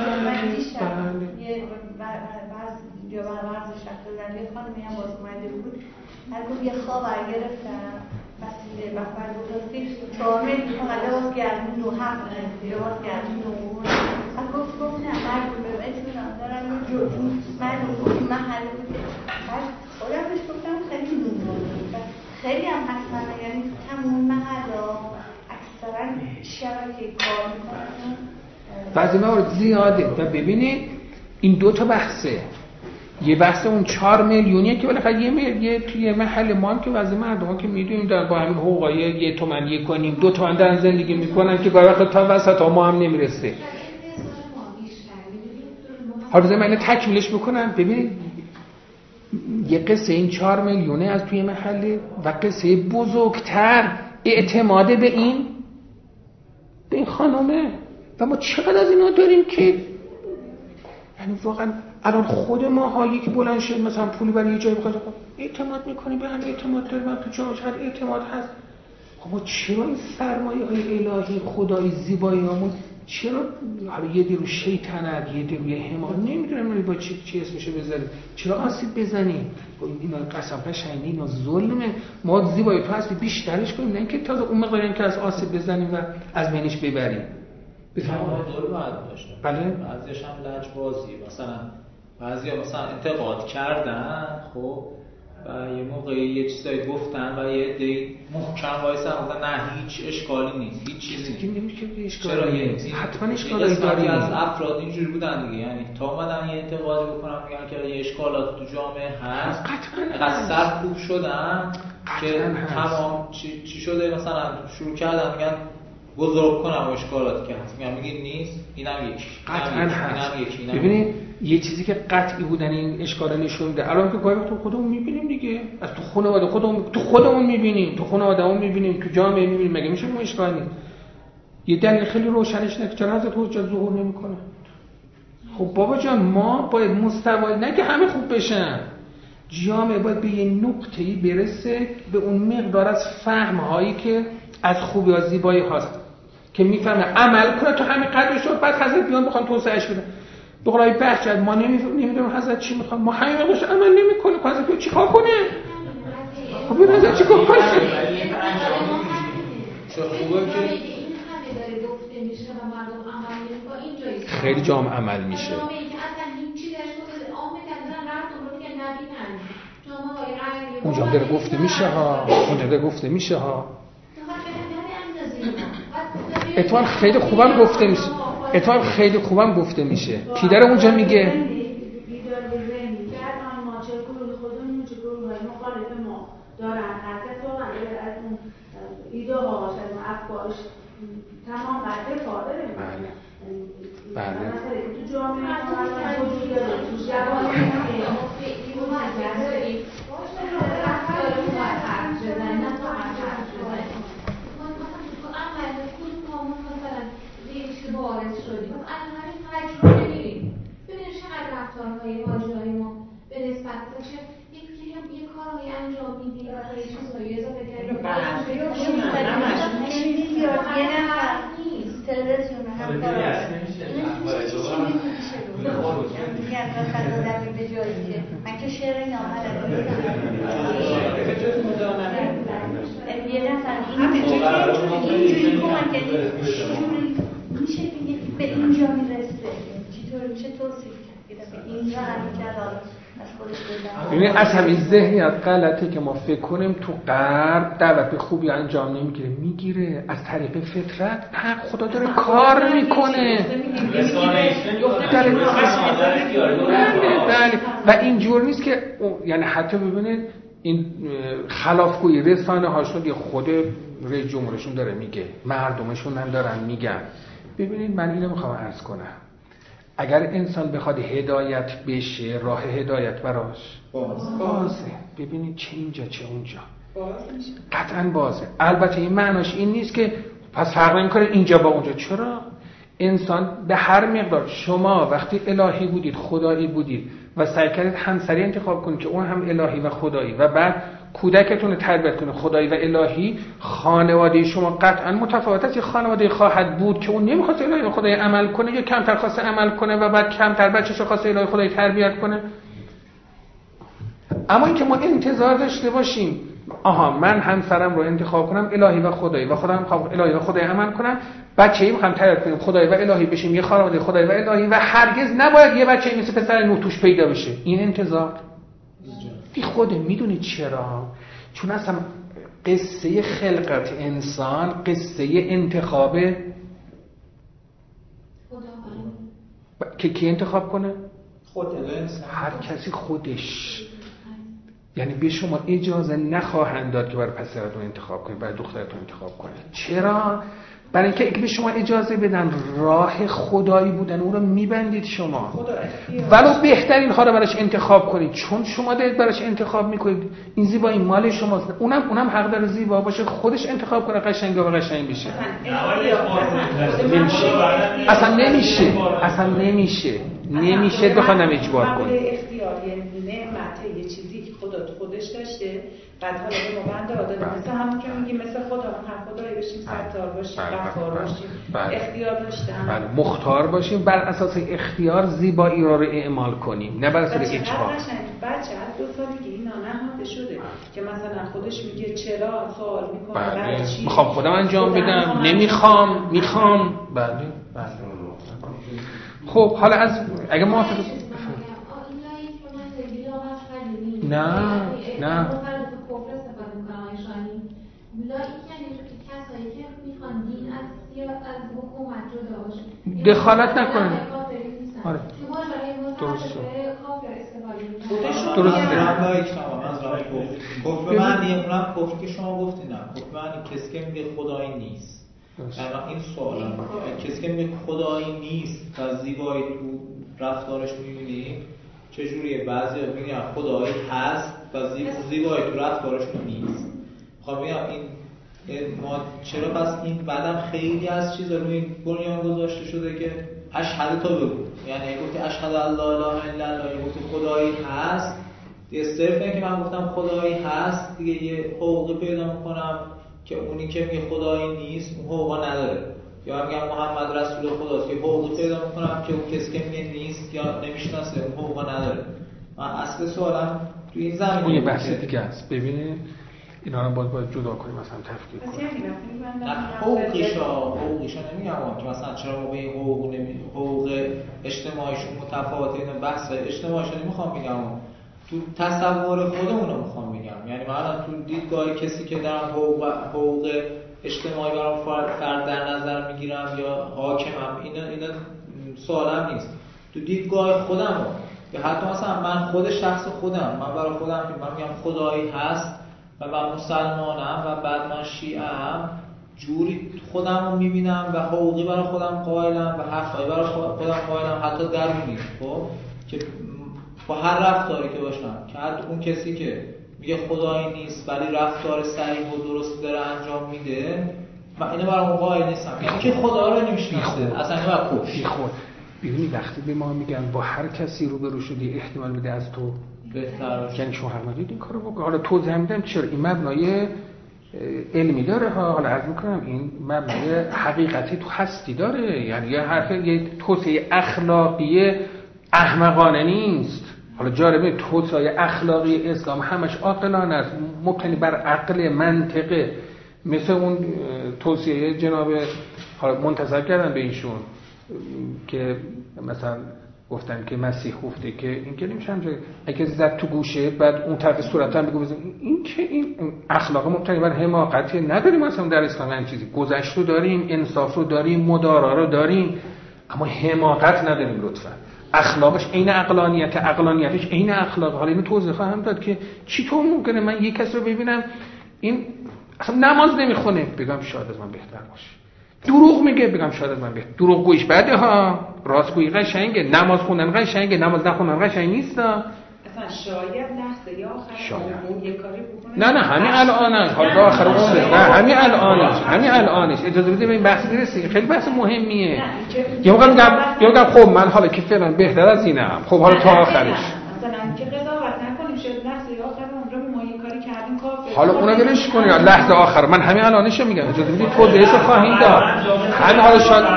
یه ورزش رفتن یه خانمی هم باز اومده بود، هر گفت یه خواهر گرفتم وسیله بفر گذاشتی 4 میلیون فقط لباس گردون و 7 لباس گردون و هر گفت نه مردم به اطمینان دارن و جون مردم گفت محله بود. خودم بهش گفتم خیلی نمون خیلی هم هستن، یعنی تمام محله اکثرا شبکه کار میکنن بعضی موارد زیاده. و ببینید این 2 تا بحثه، یه بحث اون 4 میلیونیه که بالاخره یه توی محل ما هم که وضع مردم ها که میدونیم دارن با همین حقوقای 1 تومن 1 و نیم 2 تومن دارن زندگی میکنن که گاهی وقت تا وسط ها ما هم نمیرسه. حالا من تکمیلش بکنم. ببینید یه قصه این 4 میلیونه از توی محله و قصه بزرگتر اعتماده به این خانومه و ما چقدر از اینا داریم که یعنی واقعا الان خود ما هایی که بلند شد مثلا پولی برای یه جایی بخواد اعتماد میکنیم به هم، اعتماد داریم تو جامعه چقدر اعتماد هست. خب ما چرا این سرمایه های الهی خدای زیبایی همون چرا حالا یه دی رو شیطنت، یه دی روی حمار، نمیدونم با چی اسمشو بذاریم، چرا آسیب بزنیم؟ اینا قسم قشنگی، اینا ظلمه. ما زیبایی تو هستی بیشترش کنیم، نه اینکه تازه اون مقداری که از آسیب بزنیم و از بینش ببریم. بفهمید ظلم باید داشته. بله. بعضیش هم لجبازی، مثلا بعضیا مثلا انتقاد کردن خب و یه موقعی یه چیزایی گفتن و یه عده محکم وایسن گفتن نه هیچ اشکالی نیست، هیچ چیزی نیست. نمیشه که اشکالی نیست. حتما اشکالی داره. از افراد اینجوری بودن دیگه، یعنی تا اومدن یه انتقادی بکنن میگن که یه اشکالات تو جامعه هست، قطعا سرکوب شدن که تمام چی شده، مثلا شروع کردن میگن بزرگ کنم اشکالاتی که هست، میگن نیست، اینم یکی، قطعا هست. ببینید یه چیزی که قطعی بودن این اشکالا نشون میده. الان که گاهی تو خودمون میبینیم دیگه، از تو خانواده خودمون میبینیم، تو خانواده‌مون میبینیم، تو جامعه میبینیم، مگه میشه اون اشکال نیست؟ یه دلیل خیلی روشنش نه که چرا حضرت حجت ظهور نمیکنه. خب بابا جان ما باید مستوای نه که همه خوب بشن، جامعه باید به یه نقطه‌ای برسه به اون مقدار از فهم‌هایی که از خوبی و زیبایی هاست که میفهمه عمل کنه تو همین قدر شد، بعد حضرت بیان بخوان توسعهش بدن. به قولای بهجت ما نمیدونیم حضرت چی میخواد، ما همین مقدارش عمل نمیکنه، حضرت بیان چیکار کنه؟ خب این حضرت چیکار کنه؟ چه خوبه که خیلی جامع عمل میشه. اونجا داره گفته میشه ها، اتوان خیلی خوبم گفته میشه. کی داره اونجا میگه؟ بیدار بزنی که الان ما چه گروه خودمون چه گروه های مخالف ما دارن حرکت رو از اون ایده هاش، از اون افکارش تمام قدر کار داره. بله. مثلا تو جامعه ما وجود داره، تو جوانی وارد شدیم و الان همین تجربه می‌بینیم. ببینید چقدر رفتارهای ماجرای ما به نسبت چه یه کاری انجام میدیم و یه چیزایی اضافه کردیم. یه نفر تلویزیون هم کار میگن مثلا آدمی به جایی که من که شعر اینا بلد نیستم، یه نفر اینجوری کمک یعنی میشه به اینجا میرسه، چطور میشه توصیف کرد اینجا همین کرد از خودش ببینید از همین ذهنیت غلطه که ما فکر کنیم تو غرب دعوت به خوبی انجام میگیره از طریق فطرت. خدا داره کار میکنه و اینجور نیست که یعنی حتی ببینید این خلافگویی رسانه هاشون خود رئیس جمهورشون داره میگه، مردمشون هم دارن میگن. ببینید من اینو میخوام عرض کنم، اگر انسان بخواد هدایت بشه راه هدایت براش بازه. ببینید چه اینجا چه اونجا قطعا بازه. البته این معناش این نیست که پس فرق نمیکنه اینجا با اونجا. چرا؟ انسان به هر مقدار، شما وقتی الهی بودید خدایی بودید و سعی کردید همسری انتخاب کنید که اون هم الهی و خدایی و بعد کودکتون رو تربیت کنه خدایی و الهی، خانواده شما قطعا متفاوت است. خانواده خواهد بود که اون نمیخواد الهی و خدایی عمل کنه یا کمتر خواسته عمل کنه و بعد کمتر بچه‌شو خواسته الهی و خدایی تربیت کنه. اما اینکه ما انتظار داشته باشیم من همسرم رو انتخاب کنم الهی و خدایی و خودم الهی و خدایی عمل کنم، بچه‌ای میخوام تربیت کنیم خدایی و الهی بشیم، یه خانواده خدایی و الهی، و هرگز نباید یه بچه‌ای مثل پسر نوح توش پیدا بشه. این انتظار بی خوده. میدونید چرا؟ چون اصلا قصه خلقت انسان قصه انتخاب که کی انتخاب کنه؟ هر کسی خودش. یعنی به شما اجازه نخواهند داد که برای پسرتون انتخاب کنید، برای دخترتون انتخاب کنید. چرا؟ برای اینکه به شما اجازه بدن راه خدایی بودن اون رو میبندید شما، ولو بهترین ها رو براش انتخاب کنید، چون شما دارید براش انتخاب میکنید. این زیبایی مال شماست. اونم حق داره زیبا باشه، خودش انتخاب کنه قشنگ و قشنگ بشه. اصلا نمیشه بخوام اجبار کنید. اختیار یعنی نعمت یه چیزی که خدا خودش داشته بعد حالا به ما بنده داده مثل همون که میگیم مثل خدا هم خدایی باشیم ستار باشیم غفار باشیم اختیار داشتن بله مختار باشیم بر اساس اختیار زیبایی را اعمال کنیم نه بر اساس اجبار. بچه از 2 سالگی اینا نهاده شده که مثلا خودش میگه چرا سوال میکنه برای چی میخوام خودم انجام بدم نمیخوام میخوام. بله بله. خب حالا از اگه موافق نه دخالت نکنه. آره درسته درسته. کفر معنی اونم کفر که شما گفتین نه کفر معنی کسی که میگه خدایی نیست. یعنی این سوالم کسی که میگه خدایی نیست و زیبایی تو رفتارش میبینی چجوریه؟ بعضی میگن خدایی هست و زیبایی تو رفتارشون نیست. خب میگم این ما چرا پس این بعدم خیلی از چیزا روی این بنیان گذاشته شده که اشهد تو بگو، یعنی گفتی اشهد الله اله الا الله، گفتی خدایی هست دیگه صرف اینکه من گفتم خدایی هست دیگه یه حقوقی پیدا میکنم که اونی که میگه خدایی نیست اون حقوقا نداره، یا میگم محمد رسول خداست که حقوقی پیدا میکنم که اون کسی که میگه نیست یا نمیشناسه اون حقوقا نداره. من اصل سوالم تو این زمینه اون یه بحث دیگه است. ببینید اینا رو باید جدا کنیم، مثلا تفکیک کنیم. حقوقیشا نمیگم که مثلا چرا ما به این حقوق اجتماعیشون متفاوته، اینا بحث اجتماعیشون نمیخوام بگم، تو تصور خودمون رو میخوام بگم. یعنی من تو دیدگاه کسی که دارم حقوق اجتماعی برام فرد در نظر میگیرم یا حاکمم، اینا سوالم نیست. تو دیدگاه خودم یا حتی مثلا من خود شخص خودم، من برای خودم من میگم خدایی هست و من مسلمانم و بعد من شیعه‌ام، جوری خودم رو میبینم و حقوقی برای خودم قائلم و حقایی برای خودم قائلم، حتی درونی، خب که با هر رفتاری که باشم که حتی اون کسی که میگه خدایی نیست ولی رفتار صحیح و درست داره انجام میده من اینو برای اون قائل نیستم، یعنی که خدا رو نمیشناسه اصلا اینو کفر. ببینید وقتی به ما میگن با هر کسی روبرو شدی احتمال میده از تو بهتر باشه، یعنی شما حق ندارید این کارو بکنید. حالا توضیح میدم چرا این مبنای علمی داره ها. حالا عرض میکنم این مبنای حقیقتی تو هستی داره، یعنی یه حرف یه توصیه اخلاقی احمقانه نیست. حالا جالبه توصیه اخلاقی اسلام همش عاقلانه است، مبتنی بر عقل منطقه، مثل اون توصیه جناب حالا منتظر کردن به ایشون که مثلا گفتن که مسیح گفته که این که نمیشه همجوری اگه زد تو گوشه بعد اون طرف صورت هم بگو بزن این که این اخلاق مبتنی بر حماقتی نداریم مثلا در اسلام. هم چیزی گذشت رو داریم، انصاف رو داریم، مدارا رو داریم، اما حماقت نداریم لطفا. اخلاقش عین عقلانیت، عقلانیتش عین اخلاق. حالا اینو توضیح خواهم داد که چطور ممکنه من یک کس رو ببینم این اصلا نماز نمیخونه بگم شاید از من بهتر باشه، دروغ میگه بگم شاید از من بهتر، دروغ گویش بده ها، راست گویی قشنگه، نماز خوندن قشنگه، نماز نخوندن قشنگ نیست. اصلا شاید لحظه یا آخر اون یه کاری بکنه. نه همین الانش، حالا آخر عمرش، نه همین الانش اجازه بده به این بحث برسیم، خیلی بحث مهمیه. یه موقع میگم خب من حالا که فعلا بهتر از اینم، خب حالا تا آخرش مثلا که قضاوت نکنیم شاید لحظه آخر عمر ما یه کاری کردیم کافر، حالا اونو ولش کنید لحظه آخر. من همین الانش میگم اجازه بدید توضیحشو خواهیم داد. همین حالا شاید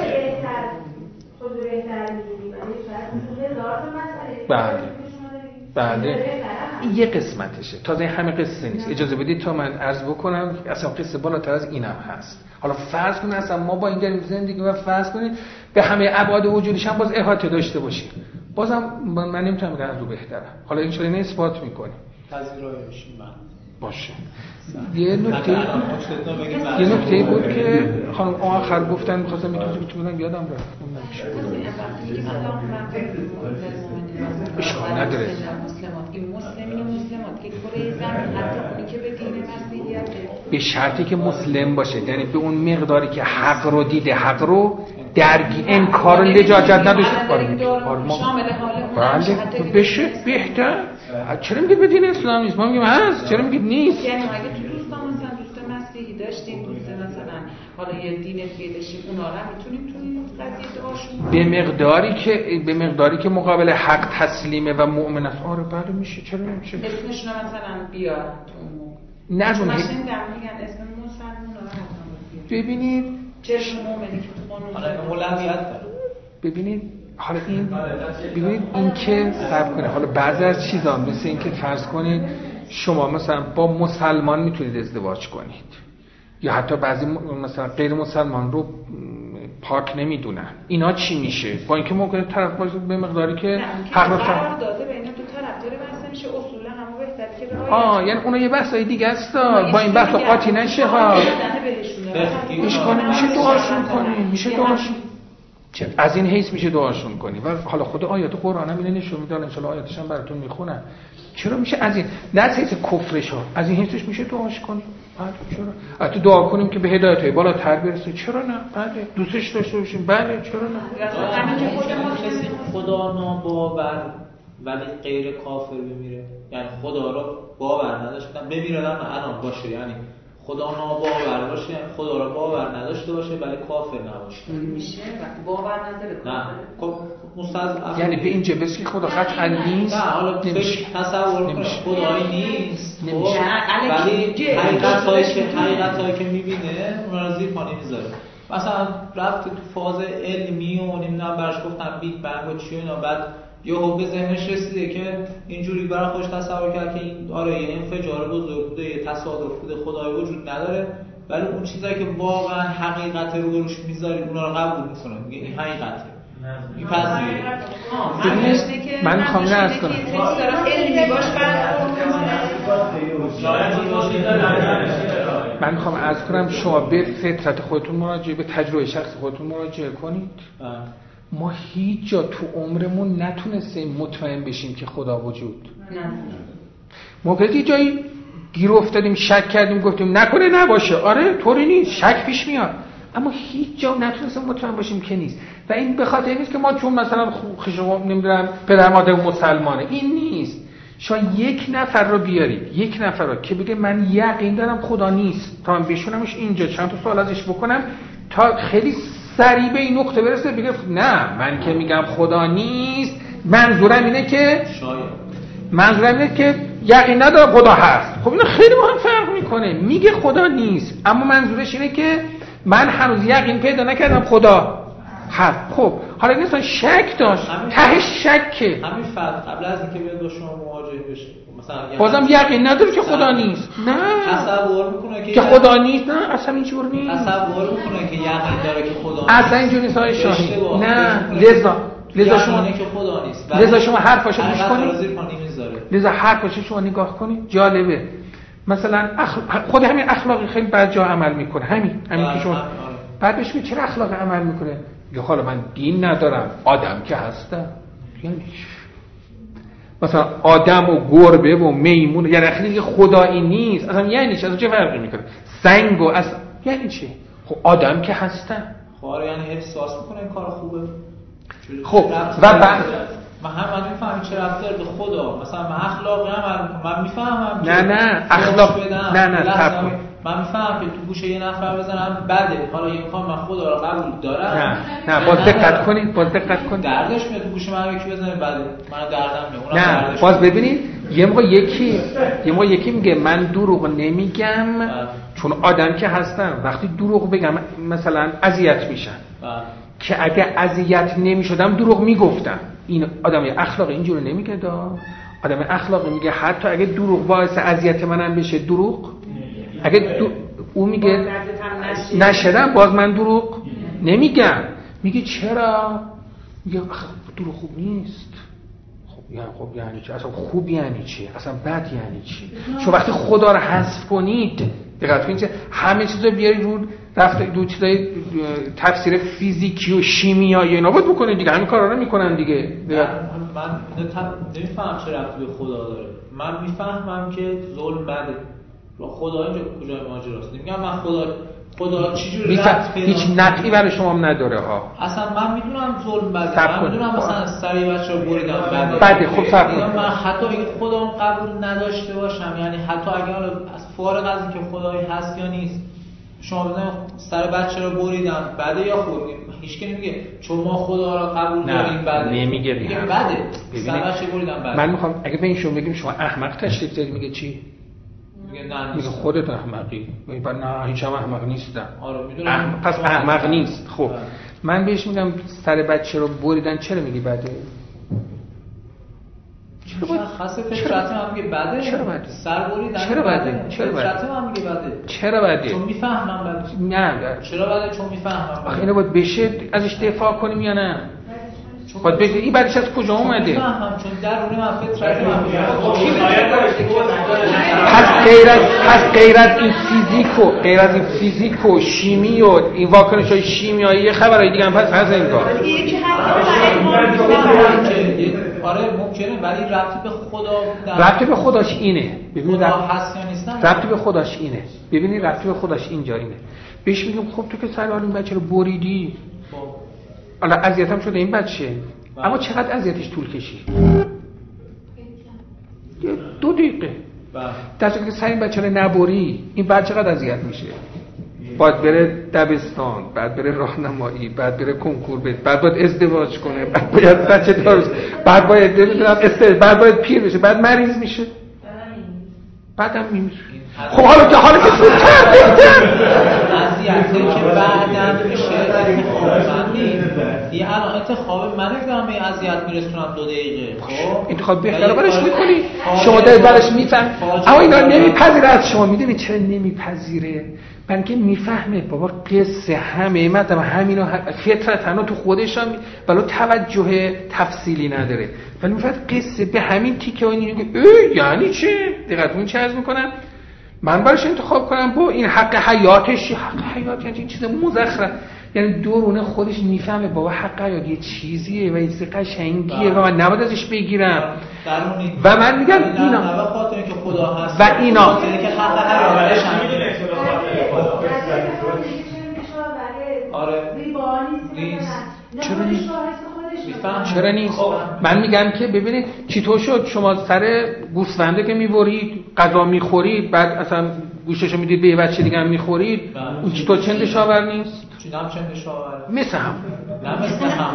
بله این یه قسمتشه، تازه همه قصه نیست. اجازه بدید تا من عرض بکنم اصلا قصه بالاتر از اینم هست. حالا فرض کنید اصلا ما با این داریم زندگی و فرض کنید به همه ابعاد وجودش هم باز احاطه داشته باشیم، بازم من نمیتونم بگم از او بهترم. حالا این چیزا اثبات میکنیم پذیرایش من باشه. یه نکته بود که خانم آخر گفتن می‌خواستم میتونم یادم رفت. اشکال نداره. مسلمات که کره زمین حتی اونی که به دین مسیحیت به شرطی که مسلم باشه، یعنی به اون مقداری که حق رو دیده، حق رو درگیر انکار لجاجت نداشته کار میکنه. شامل حال بله بشه بهتر. چرا میگید به دین اسلام نیست؟ ما میگیم هست. چرا میگید نیست؟ یعنی اگه تو دوستان مثلا دوست مسیحی داشتیم، دوست مثلا حالا یه دین دیگه داشتیم اونا رو هم میتونیم تو این قضیه دعاشون به مقداری که مقابل حق تسلیمه و مؤمن است. آره بله میشه، چرا نمیشه؟ اسمشون مثلا بیار نه از اون میگن اسم مسلمون رو حتما بیار. ببینید چشم مؤمنی که تو قانون حالا اولویت داره. ببینید حالا این که صبر کنه، حالا بعضی از چیزا مثل این که فرض کنید شما مثلا با مسلمان میتونید ازدواج کنید یا حتی بعضی مثلا غیر مسلمان رو پاک نمیدونن، اینا چی میشه؟ با اینکه ممکنه طرف باشه به مقداری که حق رو قرار داده بین دو طرف داره بحث میشه، اصولا همون بهتره که رعایت یعنی اونا یه بحثای دیگه است با این بحث قاطی نشه ها. میشه دعاشون کنیم، میشه دعاشون از این حیث میشه دعاشون کنی و حالا خود آیات قرآن هم اینه نشون میدن، ان شاءالله آیاتش هم براتون میخونم. چرا میشه از این نه از حیث کفرش ها، از این حیثش میشه دعاش کنیم؟ بله چرا؟ حتی دعا کنیم که به هدایت های بالاتر برسه، چرا نه؟ بله دوستش داشته باشیم، بله چرا نه؟ همین که خدا ناباور ولی غیر کافر بمیره، یعنی خدا رو باور نداشتن بمیره الان باشه، یعنی خدا ناباور باشه، یعنی خدا رو باور نداشته باشه ولی کافر نباشه. میشه وقتی باور نداره نه خب مستضعف، یعنی به این جبس که خدا قطعا نیست. نه حالا فکر تصور کنه خدایی نیست ولی حقیقتایی که میبینه اونا رو زیر پا نمیذاره. مثلا رفته تو فاز علمی و نمیدونم برش گفتن بیگ بنگ و چی و اینا، بعد یهو به ذهنش رسیده که اینجوری برای خودش تصور کرد که این آره یه انفجار بزرگ بوده، یه تصادف بوده، خدای وجود نداره، ولی اون چیزایی که واقعا حقیقت رو روش میذاری اونا رو قبول میکنه، میگه این حقیقته میپذیره. من میخوام اینو عرض کنم من میخوام عرض کنم شما به فطرت خودتون مراجعه، به تجربه شخص خودتون مراجعه کنید. ما هیچ جا تو عمرمون نتونستیم مطمئن بشیم که خدا وجود ممکنه یه جایی گیر افتادیم، شک کردیم، گفتیم نکنه نباشه، آره طوری نیست، شک پیش میاد، اما هیچ جا نتونستیم مطمئن باشیم که نیست. و این به خاطر نیست که ما چون مثلا شما نمیدونم پدر مادر مسلمانه، این نیست. شما یک نفر رو بیارید، یک نفر رو که بگه من یقین دارم خدا نیست، تا من بشونمش اینجا چند تا سوال ازش بکنم تا خیلی سریع به این نقطه برسه بگه نه من که میگم خدا نیست منظورم اینه که یقین ندارم خدا هست. خب اینا خیلی با هم فرق میکنه. میگه خدا نیست اما منظورش اینه که من هنوز یقین پیدا نکردم خدا هست. خب حالا این اصلا شک داشت، تهش شکه. همین فرق قبل از اینکه بیاد با شما مواجه بشه مثلا بازم یقین نداره که خدا نیست، نه تصور میکنه که خدا نیست، نه اصلا اینجور نیست. تصور میکنه که یقین داره که خدا نیست، اصلا اینجور نیست های شاهی. نه لذا شما حرفاشو گوش کنید، لذا حرفاشو شما نگاه کنید. جالبه مثلا خود همین اخلاقی خیلی بد جا عمل میکنه، همین که شما بعد بهش میگه چرا اخلاقی عمل میکنه؟ یا حالا من دین ندارم، آدم که هستم. یعنی مثلا آدم و گربه و میمون، یعنی خیلی خدایی نیست اصلا. یعنی چه؟ چه فرقی میکنه؟ سنگ و اصلا یعنی چی؟ خب آدم که هستم. خب یعنی احساس میکنه این کار خوبه. خب و بعد من میفهمم چه ربطی داره به خدا. مثلا من اخلاقی عمل میکنم، من میفهمم نه اخلاق نه من میفهمم که تو گوش یه نفر بزنم بده، حالا یه میخوام من خدا رو قبول دارم. نه باز دقت کنید، دردش میاد تو گوش من یکی بزنه بده، من دردم میاد. نه باز ببینید یه موقع یکی میگه من دروغ نمیگم چون آدم که هستم. وقتی دروغ بگم مثلا اذیت میشن، که اگه اذیت نمیشدم دروغ میگفتم. این آدم اخلاقی اینجوری نمیگه آدم اخلاقی میگه حتی اگه دروغ باعث اذیت منم بشه دروغ، اگه او میگه نشدم باز من دروغ نمیگم. میگه چرا؟ میگه دروغ خوب نیست. خب یعنی چی؟ اصلا خوب یعنی چی؟ اصلا بد یعنی چی؟ چون وقتی خدا رو حذف کنید دقت کنید همه چیزو بیارید رو دو چیزای تفسیر فیزیکی و شیمیایی اینا بود بکنه دیگه، همین کارا رو میکنن دیگه. من نمیفهمم چه ربطی به خدا داره. من میفهمم که ظلم بده. خدا اینجا کجای ماجراست؟ نمیگم من خدا چجوری ربط پیدا هیچ نقی برای شما هم نداره ها. اصلا من میدونم ظلم بده، من میدونم مثلا سری بچه‌ها بریدن بده. خب صبر کن. من حتی اگه خدا قبول نداشته باشم، یعنی حتی اگه حالا از فارغ از اینکه خدایی هست یا نیست، شما بزنید سر بچه رو بریدم بده یا خوب؟ هیچ کی نمیگه چون ما خدا را قبول داریم بده. نمیگه بده. سر بچه بریدم بده. من میخوام اگه به این شما بگیم شما احمق تشریف داری میگه چی؟ میگه نه میگه خودت احمقی. میگه نه هیچ هم احمق نیستم. آره میدونم. پس احمق نیست. خب من بهش میگم سر بچه رو بریدن چرا میگی بده؟ خاصه فطرت من میگه بده. چرا بده؟ سر بریدن چرا بده؟ چرا بده؟ فطرت من میگه بده. چرا بده؟ چون میفهمم بده. نه چرا بده؟ چون میفهمم بده. آخه اینو باید بشه ازش دفاع کنیم یا نه؟ باید بگی این بعدش از کجا اومده؟ میفهمم چون درون من فطرت من میگه. پس غیر از این فیزیک و شیمی و این واکنش‌های شیمیایی یه خبرای دیگه هم پس این کار. آره ممکنه ولی ربطی به خدا ربطی به خداش اینه. ببینید هست یا نیستم. ربطی به خداش اینه. ببینید ربطی به خداش اینجا اینه. بهش میگم خب تو که سر این بچه رو بریدی. خب حالا اذیتم شده این بچه. اما چقدر اذیتش طول کشید؟ 2 دقیقه. در صورتی که سر این بچه رو نبری این بعد چقدر اذیت میشه؟ باید بره دبستان، بعد بره راهنمایی، بعد بره کنکور بده، بعد باید ازدواج کنه، بعد باید بچه دار بشه، بعد باید نمیدونم بعد باید پیر بشه، بعد مریض میشه، بعدم میمیره. خب حالا که زودتر وضعیتی که بعدم میشه انتخاب یه الان انتخاب منه که دارم به این اذیت میرسونم 2 دقیقه. خب انتخاب بهتره برش میکنی شما دارید برش میفهم. اما اینا نمیپذیره از شما. میدونی چرا نمیپذیره؟ من که میفهمه بابا قصه همه مطلب همینو فطرت هنو تو خودش هم ولی توجه تفصیلی نداره ولی میفهمه قصه به همین تیکه و اینو یعنی چه؟ دقیقاً اون چه عرض میکنم من برش انتخاب کنم با این حق حیاتش. حق حیات یعنی این چیز مزخرف، یعنی درونه خودش میفهمه بابا حق حیات یه چیزیه و این چیز قشنگیه و من نباید ازش بگیرم و من میگم اینا نه خاطر که خدا هست و اینا که حق حیاتش آره چرا نیست؟ من میگم که ببینید چطور شد شما سر گوسفنده که میبرید غذا میخورید بعد اصلا گوشتشو میدید به یه بچه دیگه هم میخورید اون چطور چندش آور نیست؟ چیدم چندش آور مثل هم نه مثل هم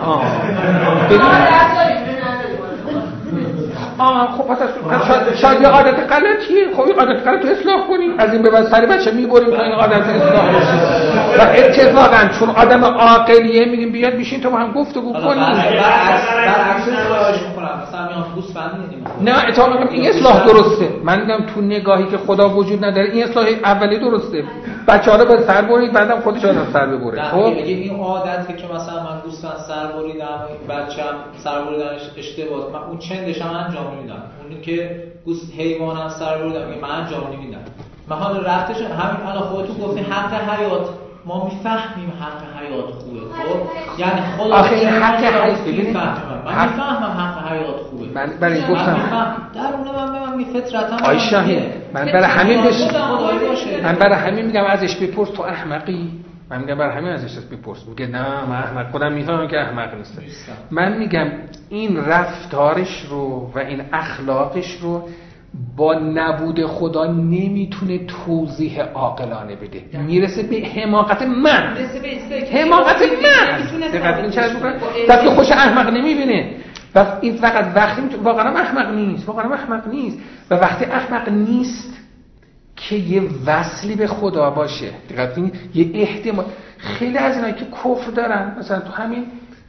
خب شاید یه عادت غلطیه. خب این عادت غلط رو اصلاح کنیم. از این به بعد سر بچه میبریم تا این عادت اصلاح بشه و اتفاقا چون آدم عاقلیه میگیم بیاد بشین تا با هم گفتگو کنیم. برعکس اصلاحش میکنم مثلا میام گوسفند میدیم. نه اتفاقا این اصلاح درسته. من میگم تو نگاهی که خدا وجود نداره این اصلاح اولی درسته. بچه‌ها رو باید سر برید بعدم خودش آدم سر ببره. خب اگه این عادته که مثلا من گوسفند سر بریدم بچه‌م سر بریدنش اشتباهه من اون چندش هم انجام نمیدم. اونی که حیوانم سر بریدم من انجام نمیدم. من حالا رفتش همین الان خودتون گفتین حق حیات ما میفهمیم حق حیات خوبه. خب یعنی خدا آخه این حق حیات ببینید من میفهمم حق حیات خوبه. من برای این گفتم درون من میگم فطرتم آی شاهین من برای همین میگم ازش بپرس تو احمقی. من میگم برای همین ازش بپرس. میگه نه من احمق خودم میفهمم که احمق نیستم. من میگم این رفتارش رو و این اخلاقش رو با نبود خدا نمیتونه توضیح عاقلانه بده. میرسه به حماقت من. حماقت من. دقیقاً این چیزا که خوش احمق نمیبینه. و این فقط وقتی واقعا احمق نیست و وقتی احمق نیست که یه وصلی به خدا باشه. دقیقاً یه احتمال خیلی از اینایی که کفر دارن مثلا تو همین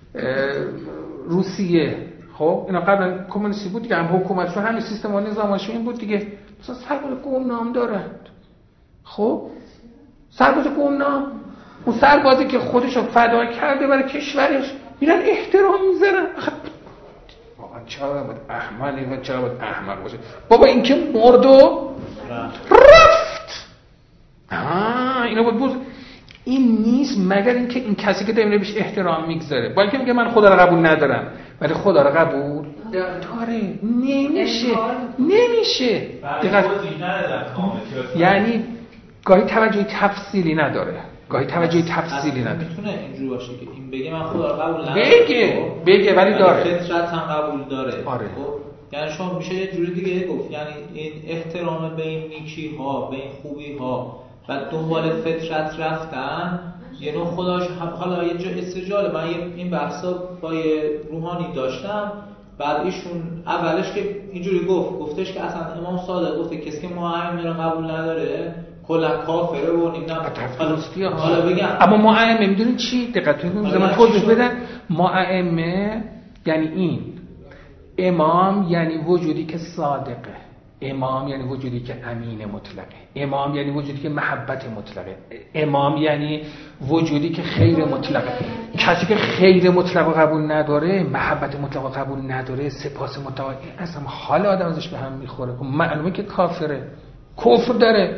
روسیه خب اینا قبلا کمونیستی بود دیگه هم حکومتشون همین سیستم و نظامشون این بود دیگه مثلا سرباز گمنام دارند. خب سرباز گمنام اون سربازی که خودشو فدا کرده برای کشورش میرن احترام میذارن. واقعا چرا باید احمق باشه بابا این که مرد و رفت. اینو بود این نیست مگر اینکه این کسی که داره بهش احترام میگذاره با اینکه میگه من خدا رو قبول ندارم ولی خدا رو قبول داره. نمیشه دقیقاً یعنی گاهی توجه تفصیلی نداره. میتونه اینجوری باشه که این بگه من خدا رو قبول ندارم بگه ولی داره فطرت هم قبول داره. آره. یعنی شما میشه یه جوری دیگه گفت یعنی این احترام به این نیکی ها به این خوبی ها و دنبال فطرت رفتن یه نوع خداش. حالا یه جا استجاله، من این بحثا با یه روحانی داشتم، بعد ایشون اولش که اینجوری گفتش که اصلا امام صادق گفته کسی که معین رو قبول نداره کلا کافره و نمیدونم. حالا بگم اما معین میدونین چی؟ دقت کنید من توضیح بدم. معین یعنی این امام یعنی وجودی که صادقه، امام یعنی وجودی که امین مطلقه، امام یعنی وجودی که محبت مطلقه، امام یعنی وجودی که خیر مطلقه. کسی که خیر مطلق قبول نداره، محبت مطلق قبول نداره، سپاس مطلق، اصلا حال آدم ازش به هم میخوره. معلومه که کافره، کفر داره.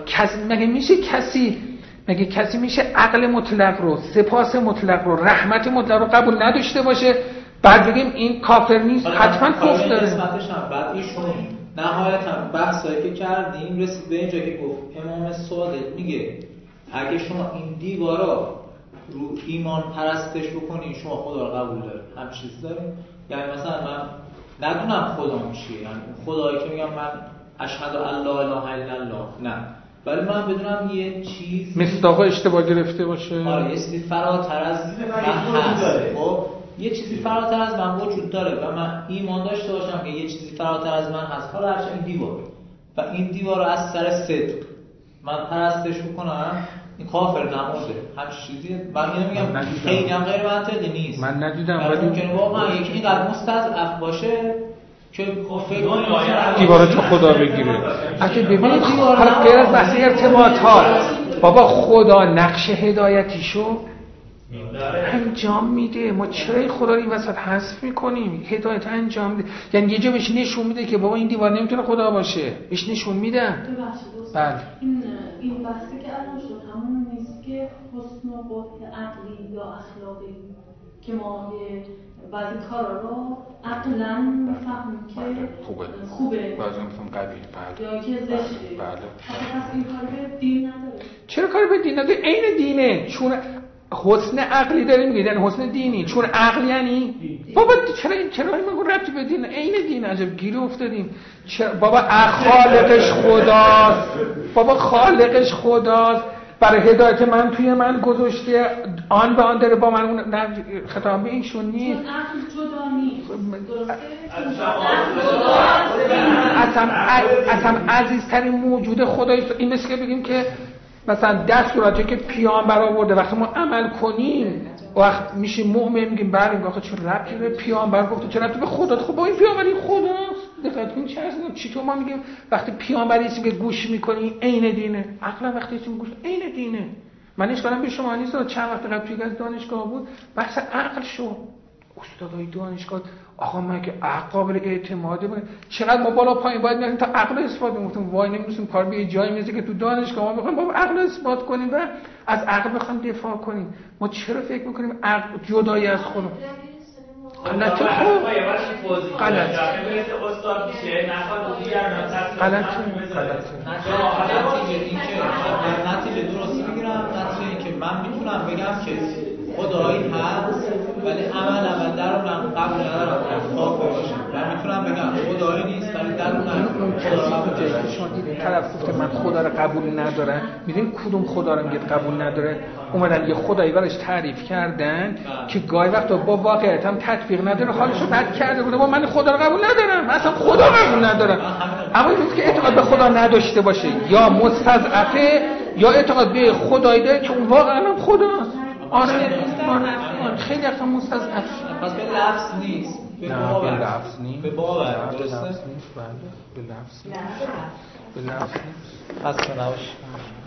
مگه کسی میشه عقل مطلق رو، سپاس مطلق رو، رحمت مطلق رو قبول نداشته باشه بعد بگیم این کافر نیست؟ حتما کفر داره. بعد ایشون نهایتا بحثایی که کردیم رسید به اینجا که گفت امام صادق میگه اگه شما این دیوارا رو ایمان پرستش بکنین شما خدا رو قبول دارید. هم چیز داریم، یعنی مثلا من ندونم خدام چیه، یعنی خدایی که میگم من اشهد ان لا اله الا الله، نه، ولی من بدونم یه چیز مصداق اشتباه گرفته باشه. آره یه چیزی فراتر از من هست. خب یه چیزی فراتر از من وجود داره و من ایمان داشته باشم که یه چیزی فراتر از من هست. حالا هرچند این دیوار و این دیوار رو از سر صدق من پرستش بکنم، این کافر نموده. هر چیزی من میگم خیلی هم غیر منطقی نیست. من ندیدم، ولی ممکنه واقعا یکی اینقدر مستضعف باشه که دیوارو تو خدا بگیره. اگه ببینید حالا غیر از بحث ارتباطات، بابا خدا نقش هدایتیشو انجام میده. ما چرا این خدا رو این وسط حذف میکنیم؟ هدایت انجام میده، یعنی یه جا بهش نشون میده که بابا این دیوار نمیتونه خدا باشه، بهش نشون میدن. بله این بحثی که الان شد همون نیست که حسن و قبح عقلی یا اخلاقی که ما بعضی کارا رو عقلاً بفهمیم که خوبه بعضی میفهم قبیح، بله، یا که زشته. بله. پس این کار به دین نداره. چرا کار به دین نداره؟ عین دینه. چون حسن عقلی داریم میگه، یعنی حسن دینی. چون عقل یعنی بابا چرا این ربطی به دین؟ عین دین. عجب گیر افتادیم. بابا خالقش خداست، بابا خالقش خداست، برای هدایت من توی من گذاشته، آن به آن داره با من. اون خطاب به اینشون نیست. چون عقل جدا نیست، درسته؟ اصلا عزیزترین موجود خدایست. این مثل که بگیم که مثلا دستوراتی که پیامبر آورده وقتی ما عمل کنیم وقت میشیم مؤمن، میگیم بله آخه چه ربطی به پیامبر گفته، چه ربطی به خدا؟ خب با این پیامبر این خداست. دقت کنید چطور ما میگیم وقتی پیامبر هستیم که گوش میکنی عین دینه، عقلا وقتی هستیم گوش عین دینه. من اشکالم به شما نیست. چند وقت قبل توی از دانشگاه بود بحث عقل شد، استادای دانشگاه آقا من که عقل قابل اعتماده بود، چقدر ما بالا پایین باید میریم تا عقل اثبات کنیم. وای نمی‌رسیم کار به جایی میرسه که تو دانشگاه ما می‌خوایم با عقل اثبات کنیم و از عقل بخوایم دفاع کنیم. ما چرا فکر می‌کنیم عقل جدایی از خدا؟ غلطه. غلط. نتیجه درست میگیرم. نتیجه این که من میتونم بگم که خدایی هست ولی عمل درونم قبول ندارم که کافر باشم. من میتونم بگم خدایی نیست ولی درونم کسی که شما دیدین طرف گفته من خدا رو قبول ندارم، میدونین کدوم خدا رو میگه قبول نداره؟ اومدن یه خدایی براش تعریف کردن که گاهی وقتا با واقعیت هم تطبیق نداره، حالشو بد کرده بوده با من خدا رو قبول ندارم، من اصلا خدا قبول ندارم. اما این که اعتقاد به خدا نداشته باشه یا مستضعفه یا اعتقاد به خدایی داره که اون واقعا هم خداست. آره خیلی اصلا مستضعف. پس به لفظ نیست، به لفظ نیست، به باور درسته؟ بله به لفظ نیست، به لفظ نیست. خسته نباشید.